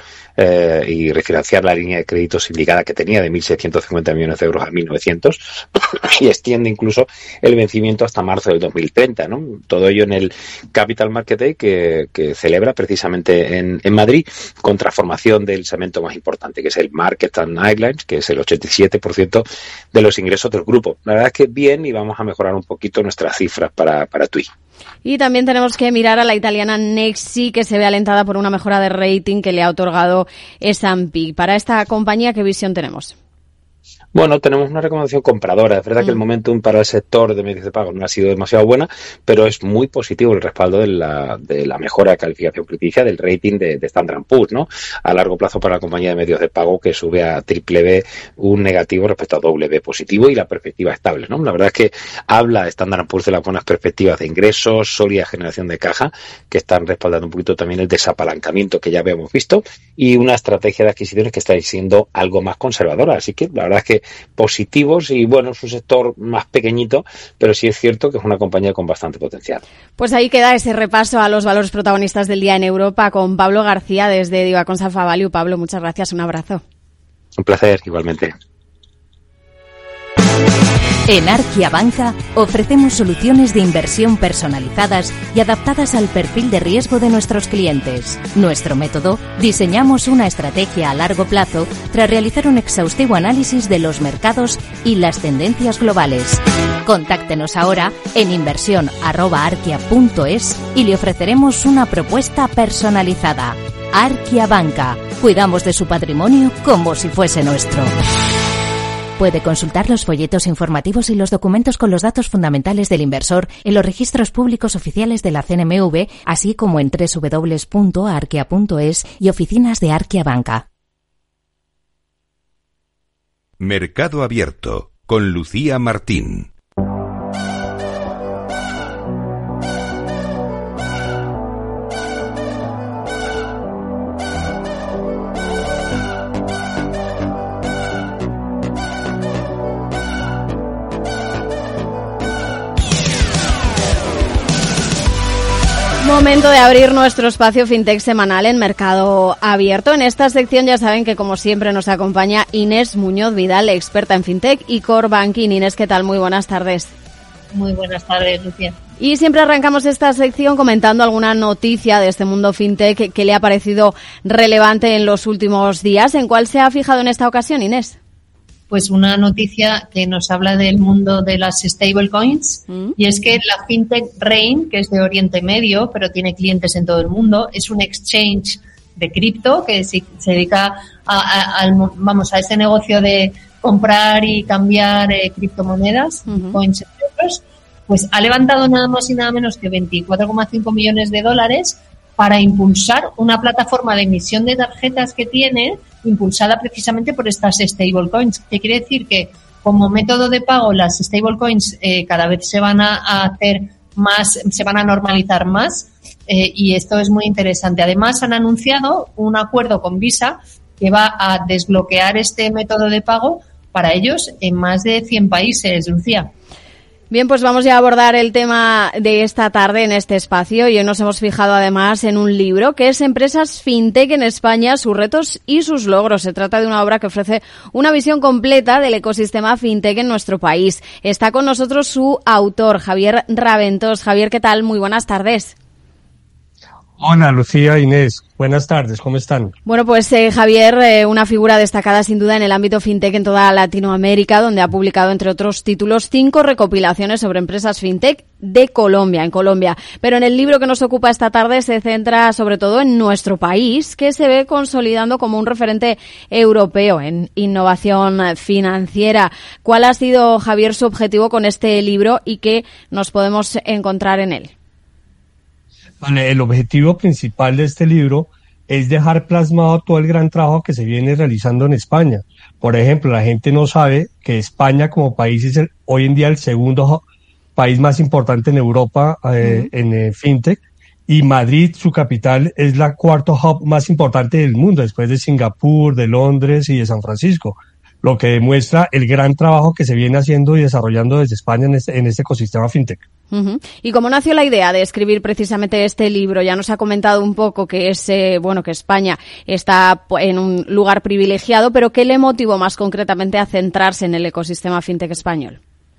y refinanciar la línea de crédito sindicada que tenía de 1.650 millones de euros a 1.900 y extiende incluso el vencimiento hasta marzo del 2030, ¿no? Todo ello en el Capital Market Day que celebra precisamente en Madrid, con transformación del segmento más importante, que es el Market and Airlines, que es el 87% de los ingresos del grupo. La verdad es que bien, y vamos a mejorar un poquito nuestras cifras para TUI. Y también tenemos que mirar a la italiana Nexi, que se ve alentada por una mejora de rating que le ha otorgado S&P. Para esta compañía, ¿qué visión tenemos? Bueno, tenemos una recomendación compradora. Es verdad que el momentum para el sector de medios de pago no ha sido demasiado buena, pero es muy positivo el respaldo de la mejora de calificación crediticia del rating de Standard & Poor's, ¿no? A largo plazo para la compañía de medios de pago, que sube a BBB un negativo respecto a BB positivo, y la perspectiva estable, ¿no? La verdad es que habla Standard & Poor's de las buenas perspectivas de ingresos, sólida generación de caja, que están respaldando un poquito también el desapalancamiento que ya habíamos visto, y una estrategia de adquisiciones que está siendo algo más conservadora. Así que la verdad es que positivos, y bueno, es un sector más pequeñito, pero sí es cierto que es una compañía con bastante potencial. Pues ahí queda ese repaso a los valores protagonistas del día en Europa con Pablo García desde Divacons Alpha Value. Pablo, muchas gracias, un abrazo. Un placer, igualmente. En Arquia Banca ofrecemos soluciones de inversión personalizadas y adaptadas al perfil de riesgo de nuestros clientes. Nuestro método: diseñamos una estrategia a largo plazo tras realizar un exhaustivo análisis de los mercados y las tendencias globales. Contáctenos ahora en inversión@arquia.es y le ofreceremos una propuesta personalizada. Arquia Banca. Cuidamos de su patrimonio como si fuese nuestro. Puede consultar los folletos informativos y los documentos con los datos fundamentales del inversor en los registros públicos oficiales de la CNMV, así como en www.arquia.es y oficinas de Arquia Banca. Mercado Abierto con Lucía Martín. Momento de abrir nuestro espacio FinTech semanal en Mercado Abierto. En esta sección ya saben que, como siempre, nos acompaña Inés Muñoz Vidal, experta en FinTech y Core Banking. Inés, ¿qué tal? Muy buenas tardes. Muy buenas tardes, Lucía. Y siempre arrancamos esta sección comentando alguna noticia de este mundo FinTech que le ha parecido relevante en los últimos días. ¿En cuál se ha fijado en esta ocasión, Inés? Pues una noticia que nos habla del mundo de las stablecoins, y es que la fintech Rain, que es de Oriente Medio, pero tiene clientes en todo el mundo, es un exchange de cripto que se dedica a ese negocio de comprar y cambiar criptomonedas, coins entre otros. Pues ha levantado nada más y nada menos que $24,5 millones para impulsar una plataforma de emisión de tarjetas que tiene, impulsada precisamente por estas stablecoins, que quiere decir que como método de pago las stablecoins cada vez se van a hacer más, se van a normalizar más, y esto es muy interesante. Además, han anunciado un acuerdo con Visa que va a desbloquear este método de pago para ellos en más de 100 países, Lucía. Bien, pues vamos ya a abordar el tema de esta tarde en este espacio, y hoy nos hemos fijado además en un libro que es Empresas FinTech en España, sus retos y sus logros. Se trata de una obra que ofrece una visión completa del ecosistema FinTech en nuestro país. Está con nosotros su autor, Javier Raventós. Javier, ¿qué tal? Muy buenas tardes. Hola, Lucía, Inés. Buenas tardes, ¿cómo están? Bueno, pues Javier, una figura destacada sin duda en el ámbito fintech en toda Latinoamérica, donde ha publicado, entre otros títulos, 5 recopilaciones sobre empresas fintech de Colombia, en Colombia. Pero en el libro que nos ocupa esta tarde se centra sobre todo en nuestro país, que se ve consolidando como un referente europeo en innovación financiera. ¿Cuál ha sido, Javier, su objetivo con este libro y qué nos podemos encontrar en él? Vale, el objetivo principal de este libro es dejar plasmado todo el gran trabajo que se viene realizando en España. Por ejemplo, la gente no sabe que España como país es hoy en día el segundo país más importante en Europa en fintech, y Madrid, su capital, es la cuarto hub más importante del mundo, después de Singapur, de Londres y de San Francisco, lo que demuestra el gran trabajo que se viene haciendo y desarrollando desde España en este ecosistema fintech. ¿Y cómo nació la idea de escribir precisamente este libro? Ya nos ha comentado un poco que es que España está en un lugar privilegiado, pero ¿qué le motivó más concretamente a centrarse en el ecosistema fintech español?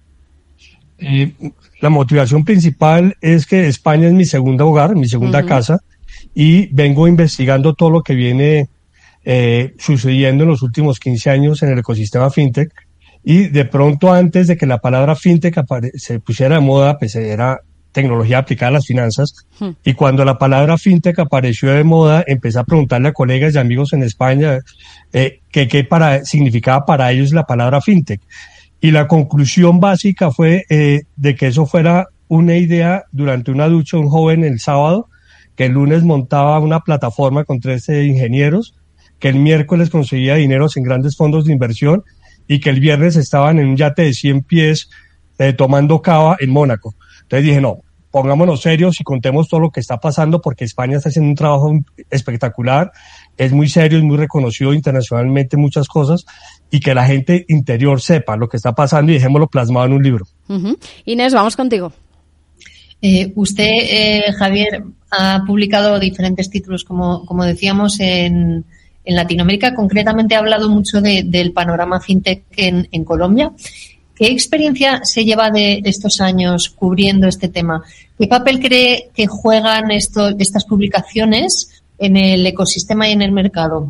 La motivación principal es que España es mi segundo hogar, mi segunda casa, y vengo investigando todo lo que viene sucediendo en los últimos 15 años en el ecosistema fintech. Y de pronto, antes de que la palabra fintech se pusiera de moda, pues era tecnología aplicada a las finanzas. Y cuando la palabra fintech apareció de moda, empecé a preguntarle a colegas y amigos en España qué significaba para ellos la palabra fintech. Y la conclusión básica fue de que eso fuera una idea durante una ducha de un joven el sábado, que el lunes montaba una plataforma con 13 ingenieros, que el miércoles conseguía dineros en grandes fondos de inversión, y que el viernes estaban en un yate de 100 pies tomando cava en Mónaco. Entonces dije, no, pongámonos serios y contemos todo lo que está pasando, porque España está haciendo un trabajo espectacular, es muy serio, es muy reconocido internacionalmente muchas cosas, y que la gente interior sepa lo que está pasando y dejémoslo plasmado en un libro. Inés, vamos contigo. Usted, Javier, ha publicado diferentes títulos, como decíamos, en Latinoamérica. Concretamente ha hablado mucho del panorama fintech en Colombia. ¿Qué experiencia se lleva de estos años cubriendo este tema? ¿Qué papel cree que juegan estas publicaciones en el ecosistema y en el mercado?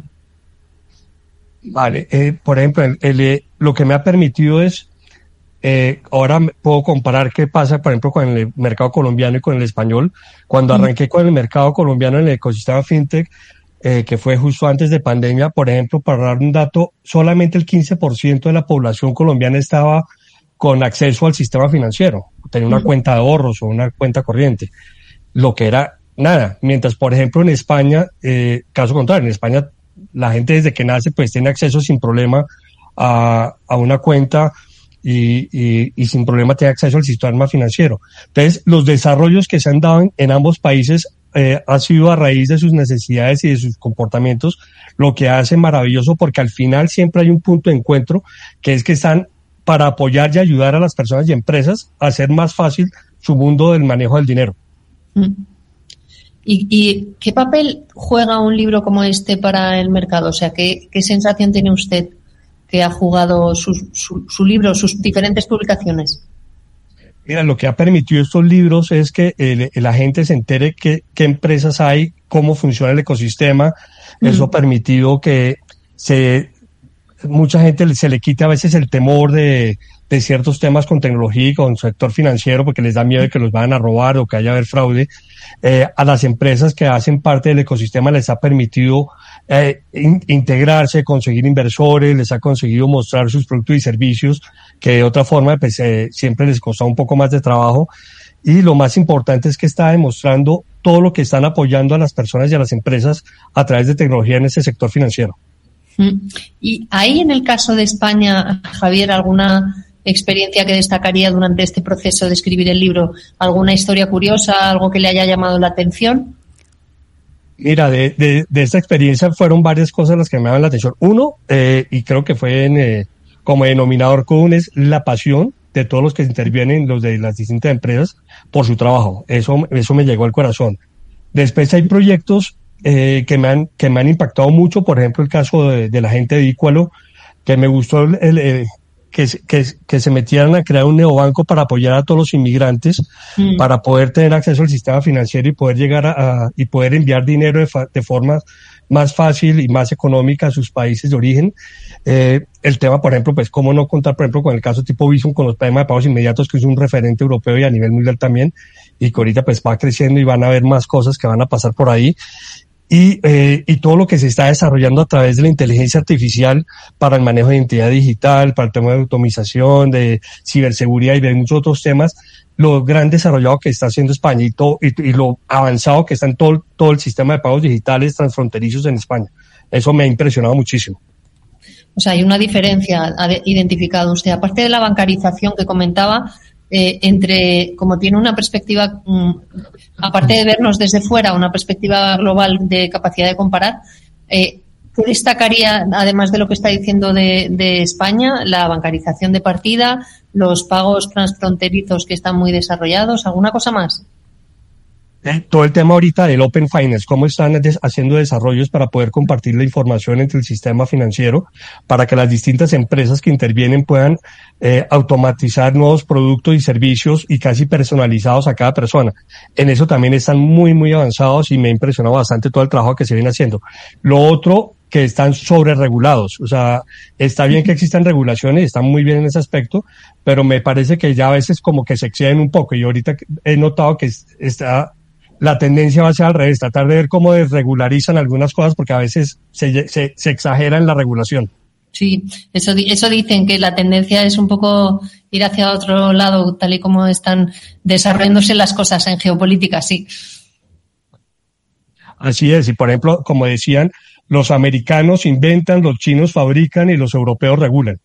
Vale, por ejemplo, lo que me ha permitido es, ahora puedo comparar qué pasa, por ejemplo, con el mercado colombiano y con el español. Cuando arranqué con el mercado colombiano en el ecosistema fintech, que fue justo antes de pandemia, por ejemplo, para dar un dato, solamente el 15% de la población colombiana estaba con acceso al sistema financiero, tenía una cuenta de ahorros o una cuenta corriente, lo que era nada. Mientras, por ejemplo, en España, caso contrario, en España la gente desde que nace pues tiene acceso sin problema a una cuenta y sin problema tiene acceso al sistema financiero. Entonces, los desarrollos que se han dado en ambos países ha sido a raíz de sus necesidades y de sus comportamientos, lo que hace maravilloso, porque al final siempre hay un punto de encuentro, que es que están para apoyar y ayudar a las personas y empresas a hacer más fácil su mundo del manejo del dinero. ¿Y qué papel juega un libro como este para el mercado? O sea, ¿qué sensación tiene usted que ha jugado su libro, sus diferentes publicaciones? Mira, lo que ha permitido estos libros es que la gente se entere qué empresas hay, cómo funciona el ecosistema. Eso ha permitido que mucha gente se le quite a veces el temor de ciertos temas con tecnología y con sector financiero, porque les da miedo de que los vayan a robar o que haya haber fraude. A las empresas que hacen parte del ecosistema les ha permitido integrarse, conseguir inversores, les ha conseguido mostrar sus productos y servicios que de otra forma pues siempre les costaba un poco más de trabajo. Y lo más importante es que está demostrando todo lo que están apoyando a las personas y a las empresas a través de tecnología en ese sector financiero. ¿Y hay en el caso de España, Javier, alguna experiencia que destacaría durante este proceso de escribir el libro? ¿Alguna historia curiosa, algo que le haya llamado la atención? Mira, de esta experiencia fueron varias cosas las que me llaman la atención. Uno, y creo que fue como denominador común, es la pasión de todos los que intervienen, los de las distintas empresas, por su trabajo. Eso me llegó al corazón. Después hay proyectos que me han impactado mucho, por ejemplo el caso de la gente de Equalo, que me gustó que se metieran a crear un neobanco para apoyar a todos los inmigrantes, para poder tener acceso al sistema financiero y poder llegar y poder enviar dinero de forma más fácil y más económica a sus países de origen. El tema, por ejemplo, pues cómo no contar, por ejemplo, con el caso tipo Bizum, con los temas de pagos inmediatos, que es un referente europeo y a nivel mundial también, y que ahorita pues va creciendo y van a haber más cosas que van a pasar por ahí. Y todo lo que se está desarrollando a través de la inteligencia artificial para el manejo de identidad digital, para el tema de automatización, de ciberseguridad y de muchos otros temas, lo gran desarrollado que está haciendo España y lo avanzado que está en todo el sistema de pagos digitales transfronterizos en España. Eso me ha impresionado muchísimo. O sea, hay una diferencia, ha identificado usted, aparte de la bancarización que comentaba, entre, como tiene una perspectiva, aparte de vernos desde fuera, una perspectiva global de capacidad de comparar, ¿qué destacaría, además de lo que está diciendo de España, la bancarización de partida, los pagos transfronterizos que están muy desarrollados, alguna cosa más? Todo el tema ahorita del Open Finance, cómo están haciendo desarrollos para poder compartir la información entre el sistema financiero, para que las distintas empresas que intervienen puedan automatizar nuevos productos y servicios y casi personalizados a cada persona. En eso también están muy, muy avanzados y me ha impresionado bastante todo el trabajo que se viene haciendo. Lo otro, que están sobreregulados. O sea, está bien que existan regulaciones, están muy bien en ese aspecto, pero me parece que ya a veces como que se exceden un poco y ahorita he notado que la tendencia va a ser al revés, tratar de ver cómo desregularizan algunas cosas porque a veces se exagera en la regulación. Sí, eso dicen, que la tendencia es un poco ir hacia otro lado, tal y como están desarrollándose las cosas en geopolítica, sí. Así es, y por ejemplo, como decían, los americanos inventan, los chinos fabrican y los europeos regulan.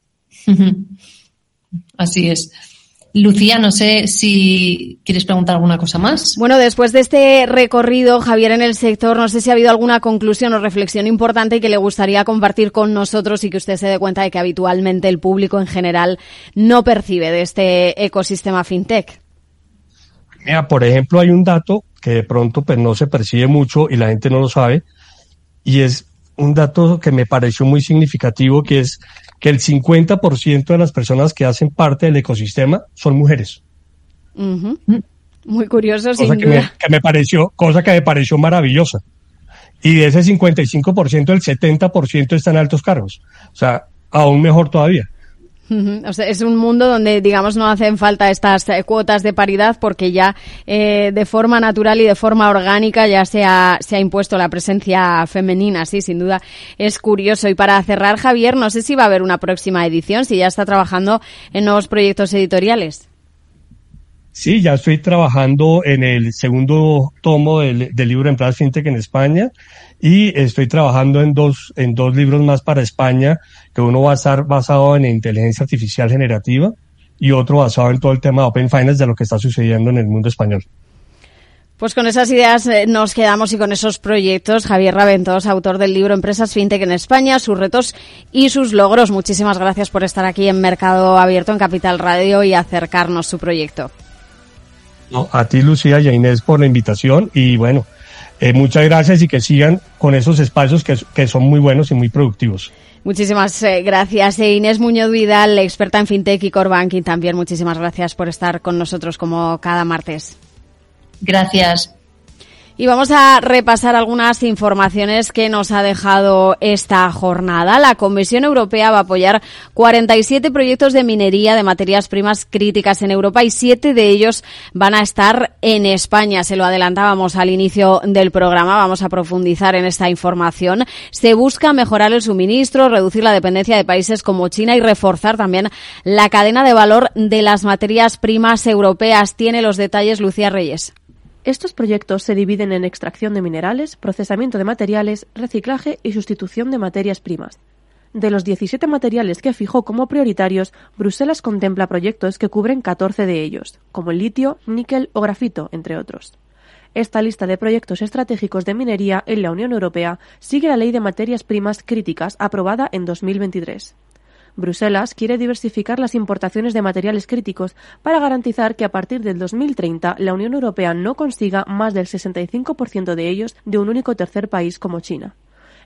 Así es. Lucía, no sé si quieres preguntar alguna cosa más. Bueno, después de este recorrido, Javier, en el sector, no sé si ha habido alguna conclusión o reflexión importante que le gustaría compartir con nosotros y que usted se dé cuenta de que habitualmente el público en general no percibe de este ecosistema fintech. Mira, por ejemplo, hay un dato que de pronto pues no se percibe mucho y la gente no lo sabe, y es un dato que me pareció muy significativo, que es que el 50% de las personas que hacen parte del ecosistema son mujeres. Uh-huh. Muy curioso, cosa sin duda. Cosa que me pareció maravillosa. Y de ese 55%, el 70% está en altos cargos. O sea, aún mejor todavía. O sea, es un mundo donde, digamos, no hacen falta estas cuotas de paridad porque ya de forma natural y de forma orgánica ya se ha impuesto la presencia femenina. Sí, sin duda es curioso. Y para cerrar, Javier, no sé si va a haber una próxima edición, si ya está trabajando en nuevos proyectos editoriales. Sí, ya estoy trabajando en el segundo tomo del libro Empresas Fintech en España y estoy trabajando en dos libros más para España, que uno va a estar basado en inteligencia artificial generativa y otro basado en todo el tema de Open Finance, de lo que está sucediendo en el mundo español. Pues con esas ideas nos quedamos y con esos proyectos. Javier Raventós, autor del libro Empresas Fintech en España, sus retos y sus logros. Muchísimas gracias por estar aquí en Mercado Abierto, en Capital Radio, y acercarnos su proyecto. No, a ti, Lucía, y a Inés por la invitación y bueno, muchas gracias y que sigan con esos espacios que son muy buenos y muy productivos. Muchísimas gracias. Inés Muñoz Vidal, experta en FinTech y Core Banking, también muchísimas gracias por estar con nosotros como cada martes. Gracias. Y vamos a repasar algunas informaciones que nos ha dejado esta jornada. La Comisión Europea va a apoyar 47 proyectos de minería de materias primas críticas en Europa y 7 de ellos van a estar en España. Se lo adelantábamos al inicio del programa. Vamos a profundizar en esta información. Se busca mejorar el suministro, reducir la dependencia de países como China y reforzar también la cadena de valor de las materias primas europeas. Tiene los detalles Lucía Reyes. Estos proyectos se dividen en extracción de minerales, procesamiento de materiales, reciclaje y sustitución de materias primas. De los 17 materiales que fijó como prioritarios, Bruselas contempla proyectos que cubren 14 de ellos, como el litio, níquel o grafito, entre otros. Esta lista de proyectos estratégicos de minería en la Unión Europea sigue la Ley de Materias Primas Críticas aprobada en 2023. Bruselas quiere diversificar las importaciones de materiales críticos para garantizar que a partir del 2030 la Unión Europea no consiga más del 65% de ellos de un único tercer país como China.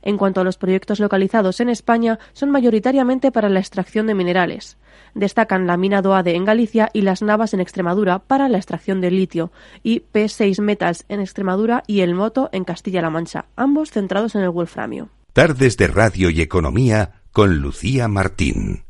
En cuanto a los proyectos localizados en España, son mayoritariamente para la extracción de minerales. Destacan la mina Doade en Galicia y las Navas en Extremadura para la extracción de litio, y P6 Metals en Extremadura y El Moto en Castilla-La Mancha, ambos centrados en el wolframio. Tardes de Radio y Economía con Lucía Martín.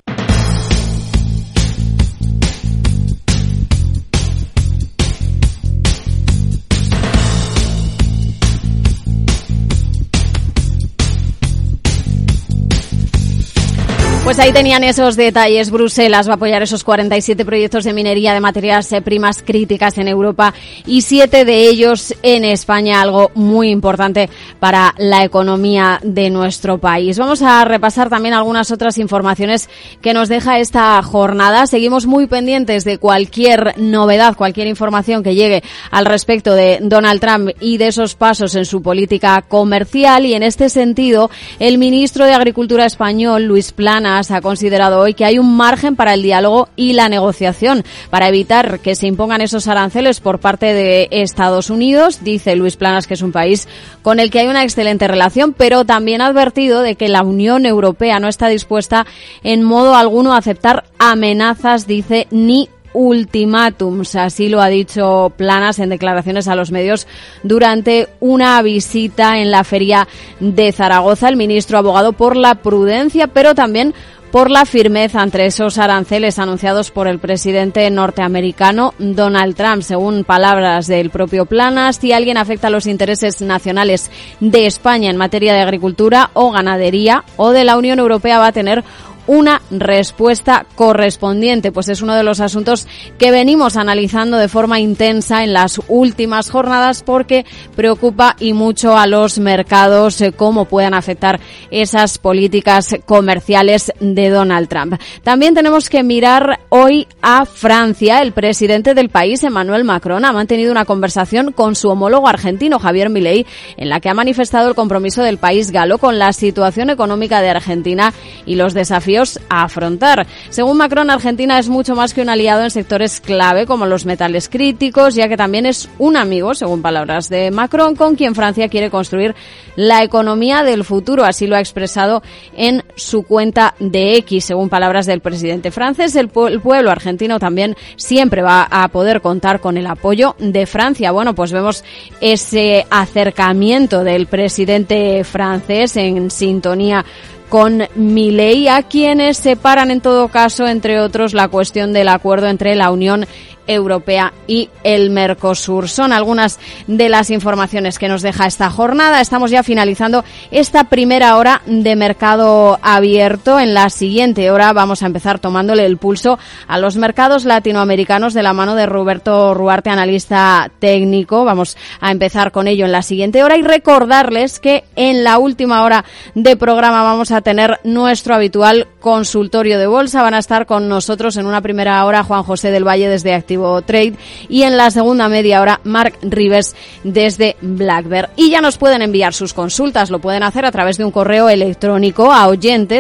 Pues ahí tenían esos detalles. Bruselas va a apoyar esos 47 proyectos de minería de materias primas críticas en Europa y 7 de ellos en España, algo muy importante para la economía de nuestro país. Vamos a repasar también algunas otras informaciones que nos deja esta jornada. Seguimos muy pendientes de cualquier novedad, cualquier información que llegue al respecto de Donald Trump y de esos pasos en su política comercial, y en este sentido el ministro de Agricultura español, Luis Planas, ha considerado hoy que hay un margen para el diálogo y la negociación para evitar que se impongan esos aranceles por parte de Estados Unidos. Dice Luis Planas que es un país con el que hay una excelente relación, pero también ha advertido de que la Unión Europea no está dispuesta en modo alguno a aceptar amenazas, dice, ni ultimátums. Así lo ha dicho Planas en declaraciones a los medios durante una visita en la Feria de Zaragoza. El ministro ha abogado por la prudencia, pero también por la firmeza ante esos aranceles anunciados por el presidente norteamericano Donald Trump. Según palabras del propio Planas, si alguien afecta a los intereses nacionales de España en materia de agricultura o ganadería o de la Unión Europea, va a tener una respuesta correspondiente. Pues es uno de los asuntos que venimos analizando de forma intensa en las últimas jornadas, porque preocupa y mucho a los mercados cómo puedan afectar esas políticas comerciales de Donald Trump. También tenemos que mirar hoy a Francia. El presidente del país, Emmanuel Macron, ha mantenido una conversación con su homólogo argentino, Javier Milei, en la que ha manifestado el compromiso del país galo con la situación económica de Argentina y los desafíos a afrontar. Según Macron, Argentina es mucho más que un aliado en sectores clave como los metales críticos, ya que también es un amigo, según palabras de Macron, con quien Francia quiere construir la economía del futuro. Así lo ha expresado en su cuenta de X. Según palabras del presidente francés, el pueblo argentino también siempre va a poder contar con el apoyo de Francia. Bueno, pues vemos ese acercamiento del presidente francés en sintonía con Milei, a quienes separan en todo caso, entre otros, la cuestión del acuerdo entre la Unión Europea y el Mercosur. Son algunas de las informaciones que nos deja esta jornada. Estamos ya finalizando esta primera hora de Mercado Abierto. En la siguiente hora vamos a empezar tomándole el pulso a los mercados latinoamericanos de la mano de Roberto Ruarte, analista técnico. Vamos a empezar con ello en la siguiente hora, y recordarles que en la última hora de programa vamos a tener nuestro habitual consultorio de bolsa. Van a estar con nosotros en una primera hora Juan José del Valle desde Activo Trade, y en la segunda media hora Marc Ribes desde Blackbird. Y ya nos pueden enviar sus consultas, lo pueden hacer a través de un correo electrónico a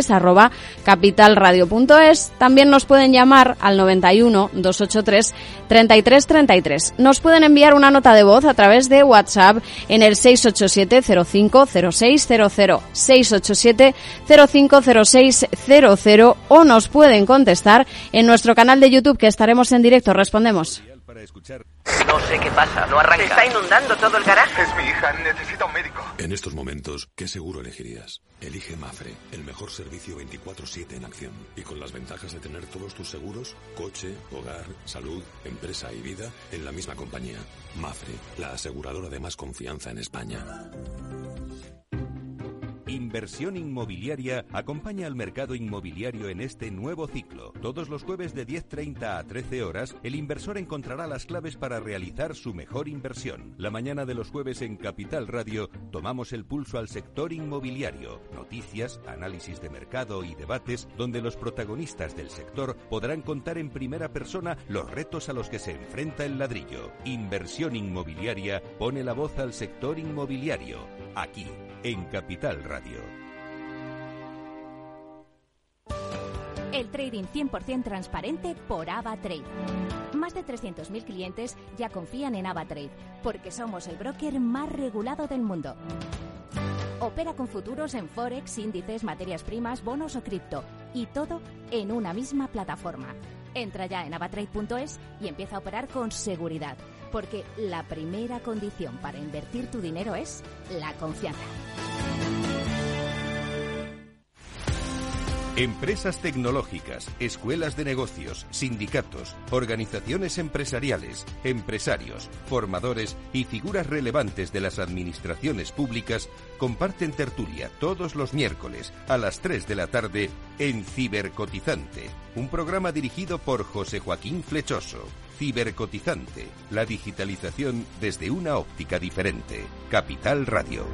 oyentes@capitalradio.es. También nos pueden llamar al 91 283 33 33. Nos pueden enviar una nota de voz a través de WhatsApp en el 687 05 0600, 687 05 0600, o nos pueden contestar en nuestro canal de YouTube, que estaremos en directo. Respondemos. No sé qué pasa, no arranca. ¿Se está inundando todo el garaje? Es mi hija, necesita un médico. En estos momentos, ¿qué seguro elegirías? Elige Mafre, el mejor servicio 24/7 en acción. Y con las ventajas de tener todos tus seguros, coche, hogar, salud, empresa y vida, en la misma compañía. Mafre, la aseguradora de más confianza en España. Inversión Inmobiliaria acompaña al mercado inmobiliario en este nuevo ciclo. Todos los jueves de 10:30 a 13 horas, el inversor encontrará las claves para realizar su mejor inversión. La mañana de los jueves en Capital Radio tomamos el pulso al sector inmobiliario. Noticias, análisis de mercado y debates donde los protagonistas del sector podrán contar en primera persona los retos a los que se enfrenta el ladrillo. Inversión Inmobiliaria pone la voz al sector inmobiliario, aquí, en Capital Radio. El trading 100% transparente por AvaTrade. Más de 300.000 clientes ya confían en AvaTrade, porque somos el broker más regulado del mundo. Opera con futuros en Forex, índices, materias primas, bonos o cripto. Y todo en una misma plataforma. Entra ya en avatrade.es y empieza a operar con seguridad. Porque la primera condición para invertir tu dinero es la confianza. Empresas tecnológicas, escuelas de negocios, sindicatos, organizaciones empresariales, empresarios, formadores y figuras relevantes de las administraciones públicas comparten tertulia todos los miércoles a las 3 de la tarde en Cibercotizante, un programa dirigido por José Joaquín Flechoso. Cibercotizante, la digitalización desde una óptica diferente. Capital Radio.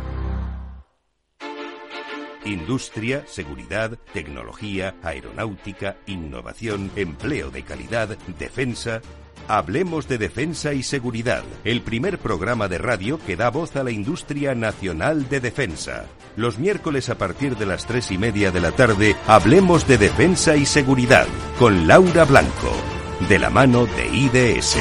Industria, seguridad, tecnología, aeronáutica, innovación, empleo de calidad, defensa. Hablemos de defensa y seguridad, el primer programa de radio que da voz a la industria nacional de defensa. Los miércoles a partir de las 3:30 de la tarde, hablemos de defensa y seguridad, con Laura Blanco, de la mano de IDS.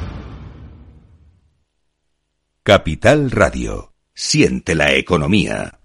Capital Radio. Siente la economía.